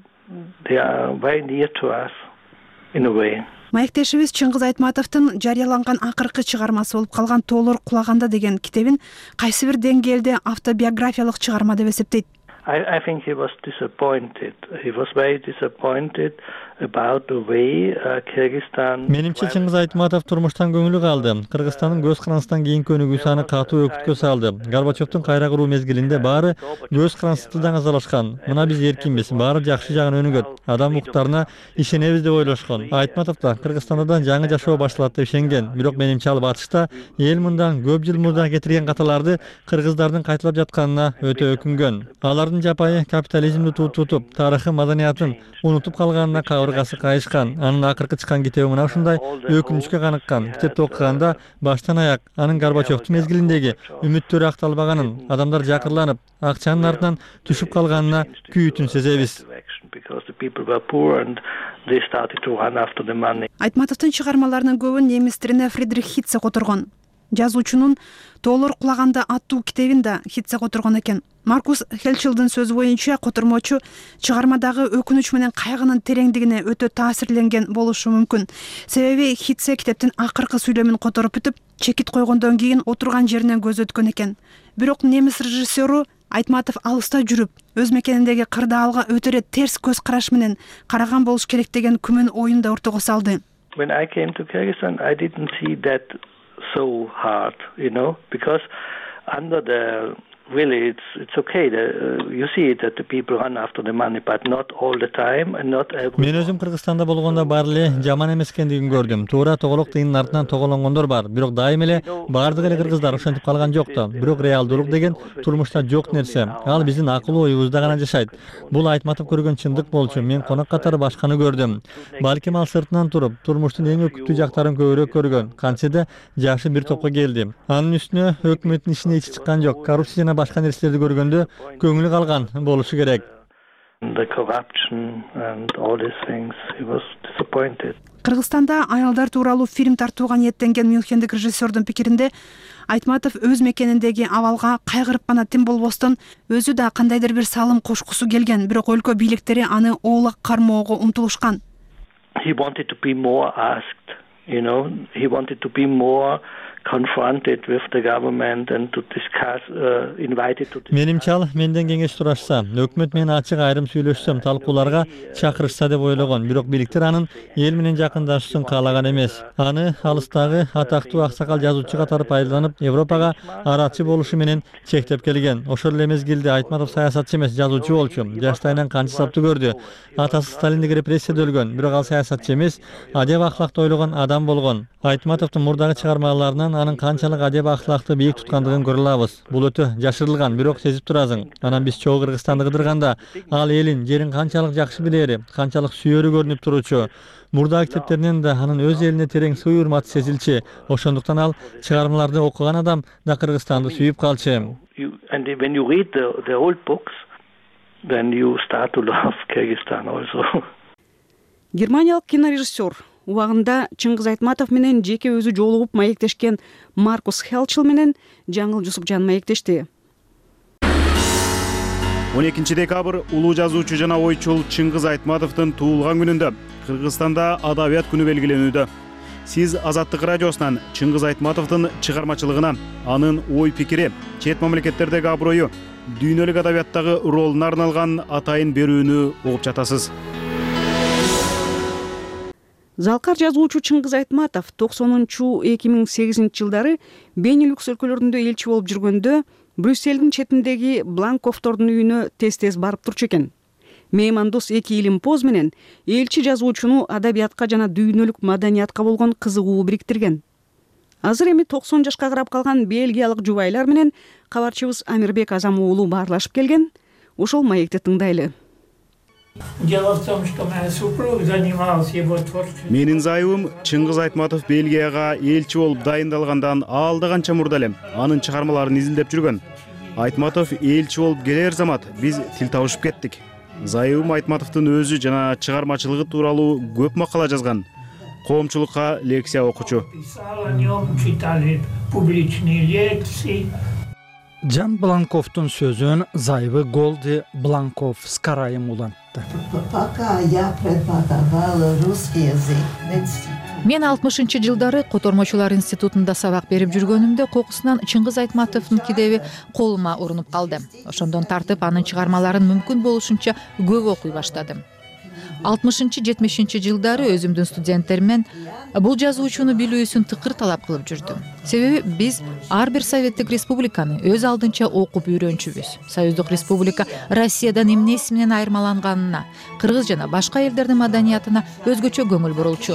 Speaker 23: Маектешибиз Чыңгыз Айтматовдун жарыяланган акыркы чыгармасы болуп калган Тоолор кулаганда деген китебин кайсы бир деңгээлде автобиографиялык чыгарма деп эсептейт.
Speaker 3: I think he was disappointed. He was very disappointed about the way Kyrgyzstan.
Speaker 4: Менимче Чыңгыз Айтматов турмуштан көңүлү калды. Кыргызстандын көз карандысынан кийинки өнүгүүсү аны катуу өкүткө салды. Горбачевдун кайра куруу мезгилинде баары көз карандысынан азалашкан. Мына биз эркинбиз, баары жакшы жагын өнүгөт. Адам укуктарына ишенебиз деп ойлошкон. Айтматов да Кыргызстанда жаңы жашоо башталат деп ишенген. Бирок менимче ал батышта эл мындан көп жыл мурда кетирген каталарды кыргыздардын кайталап жатканына өтө өкүнгөн. Алар жапайы капитализмди тутуп, тарыхы, маданиятын унутуп калганына кабыргасы кайышкан. Анын акыркы чыккан китеби мына ушундай өкүнүчкө каныккан. Китепти окуганда баштан аяк анын Горбачевдун мезгилиндеги үмүттөрү акталбаганын, адамдар жакырланып, акчанын артынан түшүп калганына күйүүтүн сезебиз.
Speaker 23: Айтматовдун чыгармаларынын көбүн немис тилине Фридрих Хитце которгон. Жазуучунун Тоолор кулаганда аттуу китебин да Хитце которгон экен. Маркус Хелчлдын сөзү боюнча котормочу чыгармадагы өкүнүч менен кайгынын тереңдигине өтө таасирленген болушу мүмкүн. Себеби Хитце китептин акыркы сүйлөмүн которуп бүтүп, чекит койгондон кийин отурган жеринен көз өткөн экен. Бирок немис режиссеру Айтматов алыста жүрүп, өз мекениндеги кырдаалга өтө эле терс көз караш менен караган болуш керек деген күмөн оюн да ортого салды.
Speaker 3: When I came to Kyrgyzstan, I didn't see that so hard, you know, because under the really it's it's okay that uh, you see it that the people run after the money, but not all the time and not every.
Speaker 4: Мен өзүм Кыргызстанда болгондо баары эле жаман эмес экендигин көрдүм. Туура тоголок тыйындын артынан тоголонгондор бар, бирок дайым эле баардык эле кыргыздар ошентип калган жок да. Бирок реалдуулук деген турмушта жок нерсе. Ал биздин акыл оюбузда гана жашайт. Бул Айтматов көргөн чындык болчу. Мен конок катары башканы көрдүм. Балким ал сыртынан туруп, турмуштун эң өкүттүү жактарын көбүрөөк көргөн. Кантсе жашы бир топко келди. Анын үстүнө өкмөттүн ишине ичи чыккан жок. Коррупция жана башка нерселерди көргөндө көңүлү калган болушу керек.
Speaker 3: The corruption and all these things, he was disappointed.
Speaker 23: Кыргызстанда аялдар тууралуу фильм тартууга ниеттенген мюнхендик режиссердун пикиринде Айтматов өз мекениндеги абалга кайгырып гана тим болбостон өзү да кандайдыр бир салым кошкусу келген, бирок өлкө бийликтери аны оолак кармоого умтулушкан.
Speaker 3: He wanted to be more asked, you know, he wanted to be more confronted with the government and to discuss uh, invited to discuss.
Speaker 4: Менимче ал менден кеңеш сурашса, өкмөт менен ачык айрым сүйлөшсөм, талкууларга чакырышса деп ойлогон. Бирок бийликтер анын эл менен жакындашышын каалаган эмес. Аны алыстагы атактуу аксакал жазуучу катары пайдаланып, Европага арачы болушу менен чектеп келген. Ошол эле мезгилде Айтматов саясатчы эмес, жазуучу болчу. Жаштайынан канча саптуу көрдү. Атасы Сталиндеги репрессияда өлгөн, бирок ал саясатчы эмес, адеп ахлакты ойлогон адам болгон. Айтматовдун мурдагы чыгармаларынан анын канчалык адеп ахлакты бийик туткандыгын көрө алабыз. Бул өтө жашырылган, бирок сезип турасың. Анан биз чогуу Кыргызстанды кыдырганда, ал элин, жерин канчалык жакшы билери, канчалык сүйөрү көрүнүп турчу. Мурдагы китептеринен да анын өз элине терең сый урматы сезилчү. Ошондуктан ал чыгармаларды окуган адам да Кыргызстанды сүйүп калчу.
Speaker 3: And when you read the the old books, then you start to love Kyrgyzstan also.
Speaker 21: Германиялык кинорежиссер убагында Чыңгыз Айтматов менен жеке өзү жолугуп маектешкен Маркус Хелчл менен Жаңыл Жусупжан маектешти.
Speaker 1: он экинчи декабрь улуу жазуучу жана ойчул Чыңгыз Айтматовдун туулган күнүндө Кыргызстанда адабият күнү белгиленүүдө. Сиз Азаттык радиосунан Чыңгыз Айтматовдун чыгармачылыгына, анын ой пикири, чет мамлекеттердеги аброю, дүйнөлүк адабияттагы ролуна арналган атайын берүүнү угуп жатасыз.
Speaker 21: Залкар жазуучу Чыңгыз Айтматов токсонунчу эки миң сегизинчи жылдары Бенилюкс өлкөлөрүндө элчи болуп жүргөндө Брюссельдин четиндеги Бланковтордун үйүнө тез-тез барып турчу экен. Меймандос эки илимпоз менен элчи жазуучуну адабиятка жана дүйнөлүк маданиятка болгон кызыгуу бириктирген. Азыр эми токсон жашка карап калган бельгиялык жубайлар менен кабарчыбыз Амирбек Азам уулу баарлашып келген. Ошол маекти тыңдайлы.
Speaker 2: Дело в том, что моя супруга занималась его творчеством.
Speaker 1: Менин зайыбым Чыңгыз Айтматов Бельгияга элчи болуп дайындалгандан алда канча мурда эле анын чыгармаларын изилдеп жүргөн. Айтматов элчи болуп келер замат биз тил табышып кеттик. Зайыбым Айтматовдун өзү жана чыгармачылыгы тууралуу көп макала жазган. Коомчулукка лекция окучу.
Speaker 2: Писал о нем, читали публичные лекции.
Speaker 18: Жан Бланковдун сөзүн зайыбы Голди Бланков Скарайым улантты.
Speaker 5: Пока я преподавала русский язык в институте.
Speaker 7: Мен алтымышынчы жылдары Котормочулар институтунда сабак берип жүргөнүмдө кокусунан Чыңгыз Айтматовдун китеби колума урунуп калды. Ошондон тартып анын чыгармаларын мүмкүн болушунча көп окуй баштадым. алтымышынчы жетимишинчи жылдары өзүмдүн студенттерим менен бул жазуучуну билүүсүн тыкыр талап кылып жүрдүм. Себеби биз ар бир советтик республиканы өз алдынча окуп үйрөнчүбүз. Союздук республика Россиядан эмнеси менен айырмаланганына, кыргыз жана башка элдердин маданиятына өзгөчө көңүл бурулчу.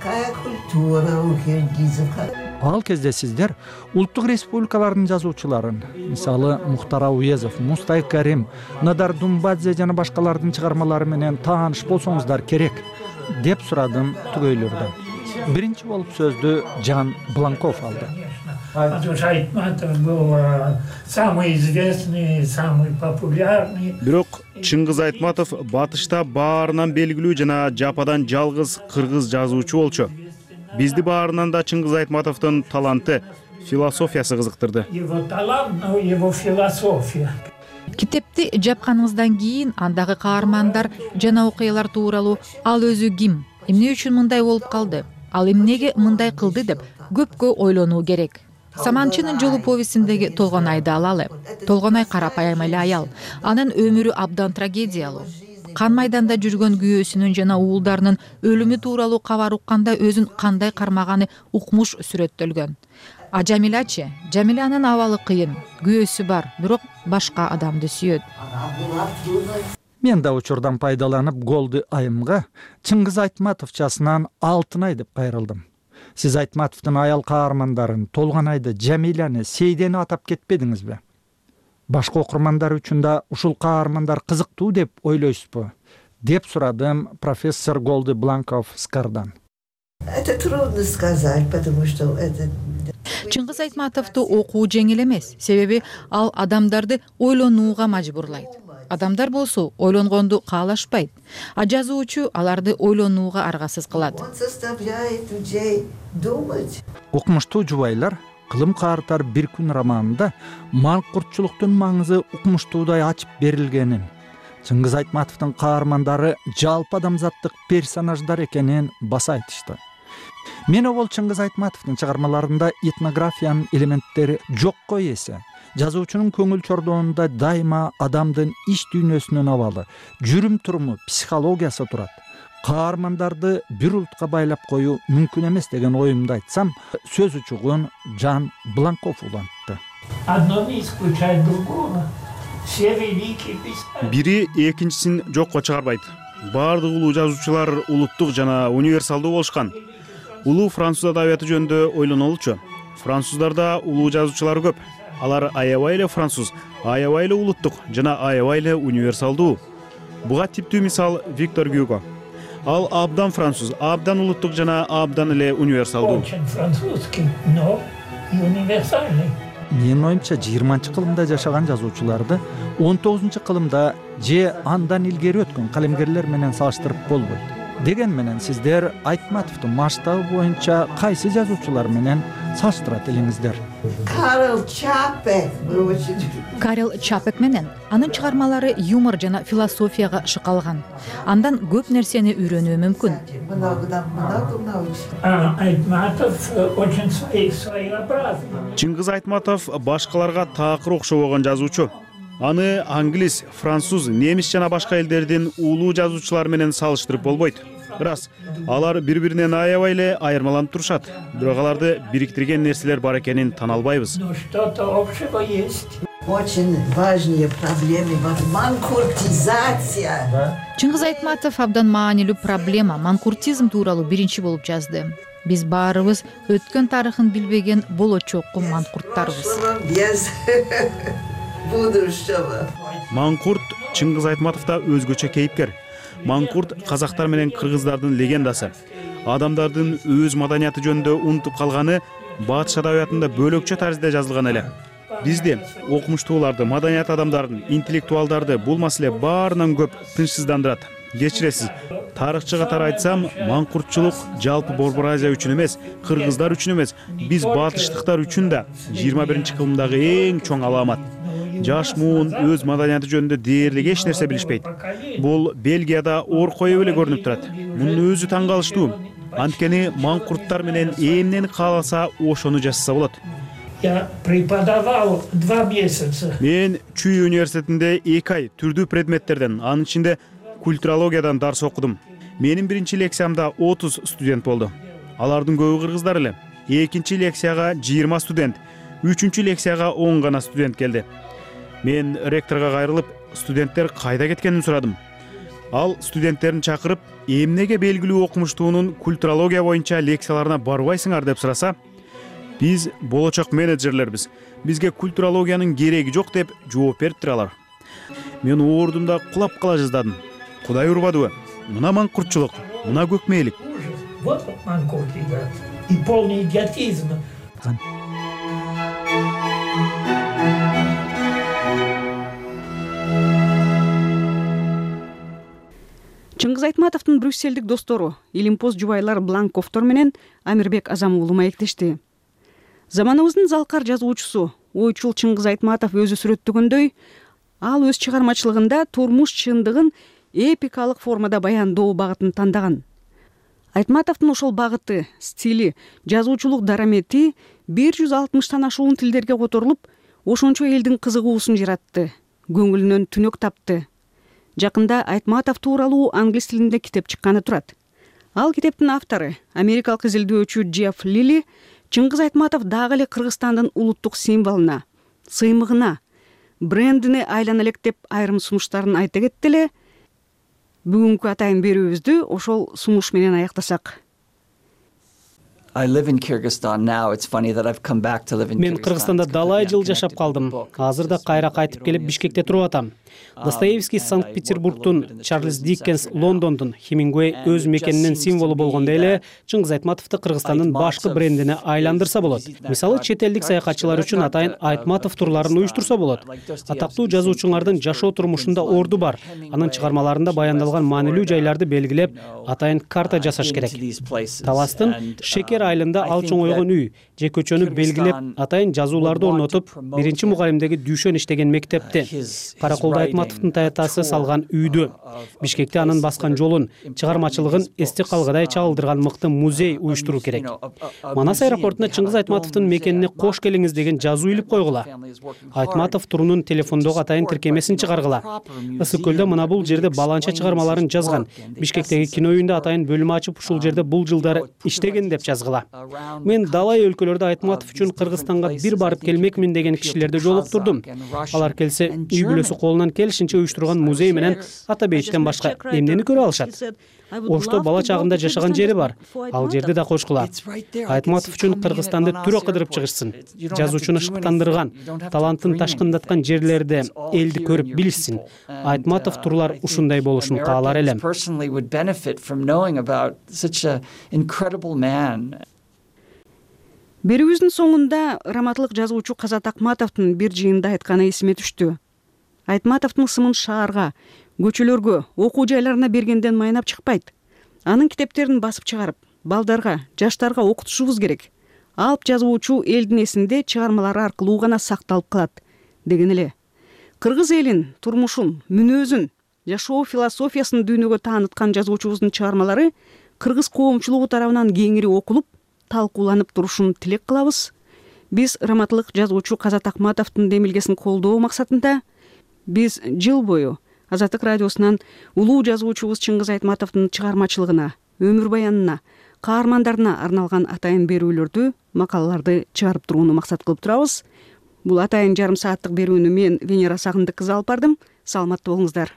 Speaker 18: Ал кезде сиздер улуттук республикалардын жазуучуларын, мисалы Мухтар Ауезов, Мустай Карим, Надар Думбадзе жана башкалардын чыгармалары менен тааныш болсоңуздар керек деп сурадым түгөйлөрдөн. Биринчи болуп сөздү Жан Бланков алды.
Speaker 2: Айтматов был самый известный, самый популярный.
Speaker 1: Бирок Чыңгыз Айтматов батышта баарынан белгилүү жана жападан жалгыз кыргыз жазуучу болчу. Бизди баарынан да Чыңгыз Айтматовдун таланты, философиясы кызыктырды.
Speaker 2: Его талант, но его философия.
Speaker 7: Китепти жапканыңыздан кийин андагы каармандар жана окуялар тууралуу ал өзү ким, эмне үчүн мындай болуп калды, ал эмнеге мындай кылды деп көпкө ойлонуу керек. Саманчынын жолу повестиндеги Толгонайды алалы. Толгонай карапайым эле аял. Анын өмүрү абдан трагедиялуу. Кан майданда жүргөн күйөөсүнүн жана уулдарынын өлүмү тууралуу кабар укканда өзүн кандай кармаганы укмуш сүрөттөлгөн. А Жамилачы, Жамиланын абалы кыйын, күйөөсү бар, бирок башка адамды сүйөт.
Speaker 18: Мен да учурдан пайдаланып Голды айымга Чыңгыз Айтматовчасынан Алтынай деп кайрылдым. Сиз Айтматовдун аял каармандарын, Толгонайды, Жамиляны, Сейдени атап кетпедиңизби? Башка окурмандар үчүн да ушул каармандар кызыктуу деп ойлойсузбу? Деп сурадым профессор Голды Бланков Скардан.
Speaker 5: Это трудно сказать, потому что это...
Speaker 7: Чыңгыз Айтматовду окуу жеңил эмес, себеби ал адамдарды ойлонууга мажбурлайт. Адамдар болсо ойлонгонду каалашпайт, а жазуучу аларды ойлонууга аргасыз кылат.
Speaker 5: Он заставляет людей думать.
Speaker 18: Укмуштуу жубайлар Кылым каартар бир күн романында малкуртчулуктун маңызы укмуштуудай ачып берилгенин, Чыңгыз Айтматовдун каармандары жалпы адамзаттык персонаждар экенин баса айтышты. Мен ол Чыңгыз Айтматовдун чыгармаларында этнографиянын элементтери жокко эсе. Жазуучунун көңүл чордоонунда дайыма адамдын иш дүйнөсүнүн абалы, жүрүм туруму, психологиясы турат. Каармандарды бир улутка байлап коюу мүмкүн эмес деген оюмду айтсам, сөз учугун Жан Бланков улантты.
Speaker 2: Одно не исключает другого. Все великие писатели.
Speaker 1: Бири экинчисин жокко чыгарбайт. Бардык улуу жазуучулар улуттук жана универсалдуу болушкан. Улуу француз адабияты жөнүндө ойлонолчу. Француздарда улуу жазуучулар көп. Алар аябай эле француз, аябай эле улуттук жана аябай эле универсалдуу. Буга типтүү мисал Виктор Гюго. Ал абдан француз, абдан улуттук жана абдан эле универсалдуу.
Speaker 2: Очень французский, но и универсальный.
Speaker 18: Менин оюмча жыйырманчы кылымда жашаган жазуучуларды он тогузунчу кылымда же андан илгери өткөн калемгерлер менен салыштырып болбойт. Деген менен сиздер Айтматовдун масштабы боюнча кайсы жазуучулар менен салыштырат элеңиздер.
Speaker 5: Карл Чапек.
Speaker 7: Карл Чапек менен анын чыгармалары юмор жана философияга шыкалган. Андан көп нерсени үйрөнүү мүмкүн.
Speaker 2: Айтматов очень своеобразный.
Speaker 1: Чыңгыз Айтматов башкаларга такыр окшобогон жазуучу. Аны англис, француз, немис жана башка элдердин улуу жазуучулары менен салыштырып болбойт. Рас, алар бири-биринен аябай эле айырмаланып турушат. Бирок аларды бириктирген нерселер бар экенин тана албайбыз.
Speaker 2: Ну что-то общего есть.
Speaker 5: Очень важные проблемы. Манкуртизация.
Speaker 7: Чыңгыз Айтматов абдан маанилүү проблема манкуртизм тууралуу биринчи болуп жазды. Биз баарыбыз өткөн тарыхын билбеген болочокку манкурттарбыз.
Speaker 5: Без будущего.
Speaker 1: Манкурт Чыңгыз Айтматовда өзгөчө кейипкер. Манкурт казактар менен кыргыздардын легендасы. Адамдардын өз маданияты жөнүндө унутуп калганы батыш адабиятында бөлөкчө тарзда жазылган эле. Бизде окумуштууларды, маданият адамдарын, интеллектуалдарды бул маселе баарынан көп тынчсыздандырат. Кечиресиз, тарыхчы катары айтсам, манкуртчулук жалпы Борбор Азия үчүн эмес, кыргыздар үчүн эмес, биз батыштыктар үчүн да жыйырма биринчи кылымдагы эң чоң аламат. Жаш муун өз маданияты жөнүндө дээрлик эч нерсе билишпейт. Бул Бельгияда ор коюп эле көрүнүп турат. Мунун өзү таң калыштуу. Анткени манкурттар менен эмнени кааласа ошону жазса болот.
Speaker 2: Я преподавал два месяца.
Speaker 1: Мен Чүй университетинде эки ай түрдүү предметтерден, анын ичинде культурологиядан дарс окудум. Менин биринчи лекциямда отуз студент болду. Алардын көбү кыргыздар эле. Экинчи лекцияга жыйырма студент, үчүнчү лекцияга он гана студент келди. Мен ректорго кайрылып, студенттер кайда кеткенин сурадым. Ал студенттерин чакырып, эмнеге белгилүү окумуштуунун культурология боюнча лекцияларына барбайсыңар деп сураса, биз болочок менеджерлербиз. Бизге культурологиянын кереги жок деп жооп бериптир алар. Мен оордумда кулап кала жаздадым. Кудай урбадыбы? Мына манкуртчулук, мына көкмээлик.
Speaker 2: Вот манкуртизм и полный идиотизм.
Speaker 21: Чыңгыз Айтматовдун брюссельдик достору Илимпоз жубайлар Бланковтор менен Амирбек Азам уулу маектешти. Заманыбыздын залкар жазуучусу, ойчул Чыңгыз Айтматов өзү сүрөттөгөндөй, ал өз чыгармачылыгында турмуш чындыгын эпикалык формада баяндоо багытын тандаган. Айтматовдун ошол багыты, стили, жазуучулук дарамети бир жүз алтымыштан ашуун тилдерге которулуп, ошончо элдин кызыгуусун жаратты, көңүлүнөн түнөк тапты. Жакында Айтматов тууралуу англис тилинде китеп чыкканы турат. Ал китептин автору, америкалык изилдөөчү Джефф Лили, Чыңгыз Айтматов дагы эле Кыргызстандын улуттук символуна, сыймыгына, брендине айлана элек деп айрым сунуштарын айта кетти эле. Бүгүнкү атайын берүүбүздү ошол сунуш менен аяктасак.
Speaker 8: Мен Кыргызстанда далай жыл жашап калдым. Азырда кайра кайтып келип Бишкекте туруп атам. Достоевский Санкт-Петербургтун, Чарльз Диккенс Лондондун, Хемингуэй өз мекенинин символу болгондой эле Чыңгыз Айтматовду Кыргызстандын башкы брендине айландырса болот. Мисалы, чет элдик саякатчылар үчүн атайын Айтматов турларын уюштурса болот. Атактуу жазуучулардын жашоо турмушунда орду бар. Анын чыгармаларында баяндалган маанилүү жайларды белгилеп, атайын карта жасаш керек. Таластын Шекер айылында ал чоңойгон үй, же көчөнү белгилеп, атайын жазууларды орнотуп, биринчи мугалимдеги Дүйшөн иштеген мектепти, Караколдо Айтматовдун таятасы салган үйдү, Бишкекте анын баскан жолун, чыгармачылыгын эсте калгыдай чагылдырган мыкты музей уюштуруу керек. Манас аэропортуна Чыңгыз Айтматовдун мекенине кош келиңиз деген жазуу илип койгула. Айтматов турунун телефондогу атайын тиркемесин чыгаргыла. Ысык көлдө мына бул жерде баланча чыгармаларын жазган, Бишкектеги кино үйүндө атайын бөлүм ачып ушул жерде бул жылдары иштеген деп жазгыла. Мен далай өлкөлөрдө Айтматов үчүн Кыргызстанга бир барып келмекмин деген кишилерди жолуктурдум. Алар келсе, үй бүлөсү колунан келишинче уюштурган музей менен Атабейиттен башка эмнени көрө алышат? Ошто бала чагында жашаган жери бар. Ал жерди да кошкула. Айтматов үчүн Кыргызстанды түрө кыдырып чыгышсын. Жазуучуну шыктандырган, талантын ташкындаткан жерлерди элди көрүп билишсин. Айтматов турлар ушундай болушун каалар элем.
Speaker 21: Берүүбүздүн соңунда раматылык жазуучу Казат Акматовдун бир жыйында айтканы эсиме түштү. Айтматовдун сымын шаарга, көчөлөргө, окуу жайларына бергенден майнап чыкпайт. Анын китептерин басып чыгарып, балдарга, жаштарга окутушубуз керек. алып жазуучу элдин эсинде чыгармалары аркылуу гана сакталып калат деген эле. Кыргыз элин турмушун, мүнөзүн, жашоо философиясын дүйнөгө тааныткан жазуучубуздун чыгармалары кыргыз коомчулугу тарабынан кеңири окулуп, талкууланып турушун тилек кылабыз. Биз раматылык жазуучу Казат Акматовдун демилгесин колдоо максатында биз жыл бою Азаттык радиосунан улуу жазуучубуз Чыңгыз Айтматовдун чыгармачылыгына, өмүр баянына, каармандарына арналган атайын берүүлөрдү, макалаларды чыгарып турууну максат кылып турабыз. Бул атайын жарым сааттык берүүнү мен Венера Сагындык кызы алып бардым. Саламаттуу болуңуздар.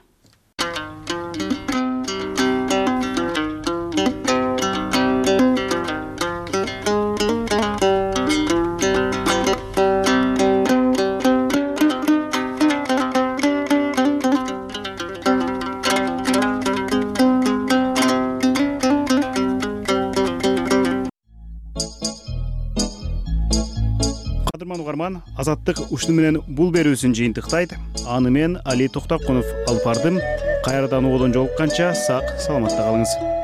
Speaker 1: Кадырман угарман, Азаттык ушуну менен бул берүүсүн жыйынтыктайт. Аны мен Али Токтокунов алып бардым. Кайрадан оодон жолукканча сак саламатта калыңыз.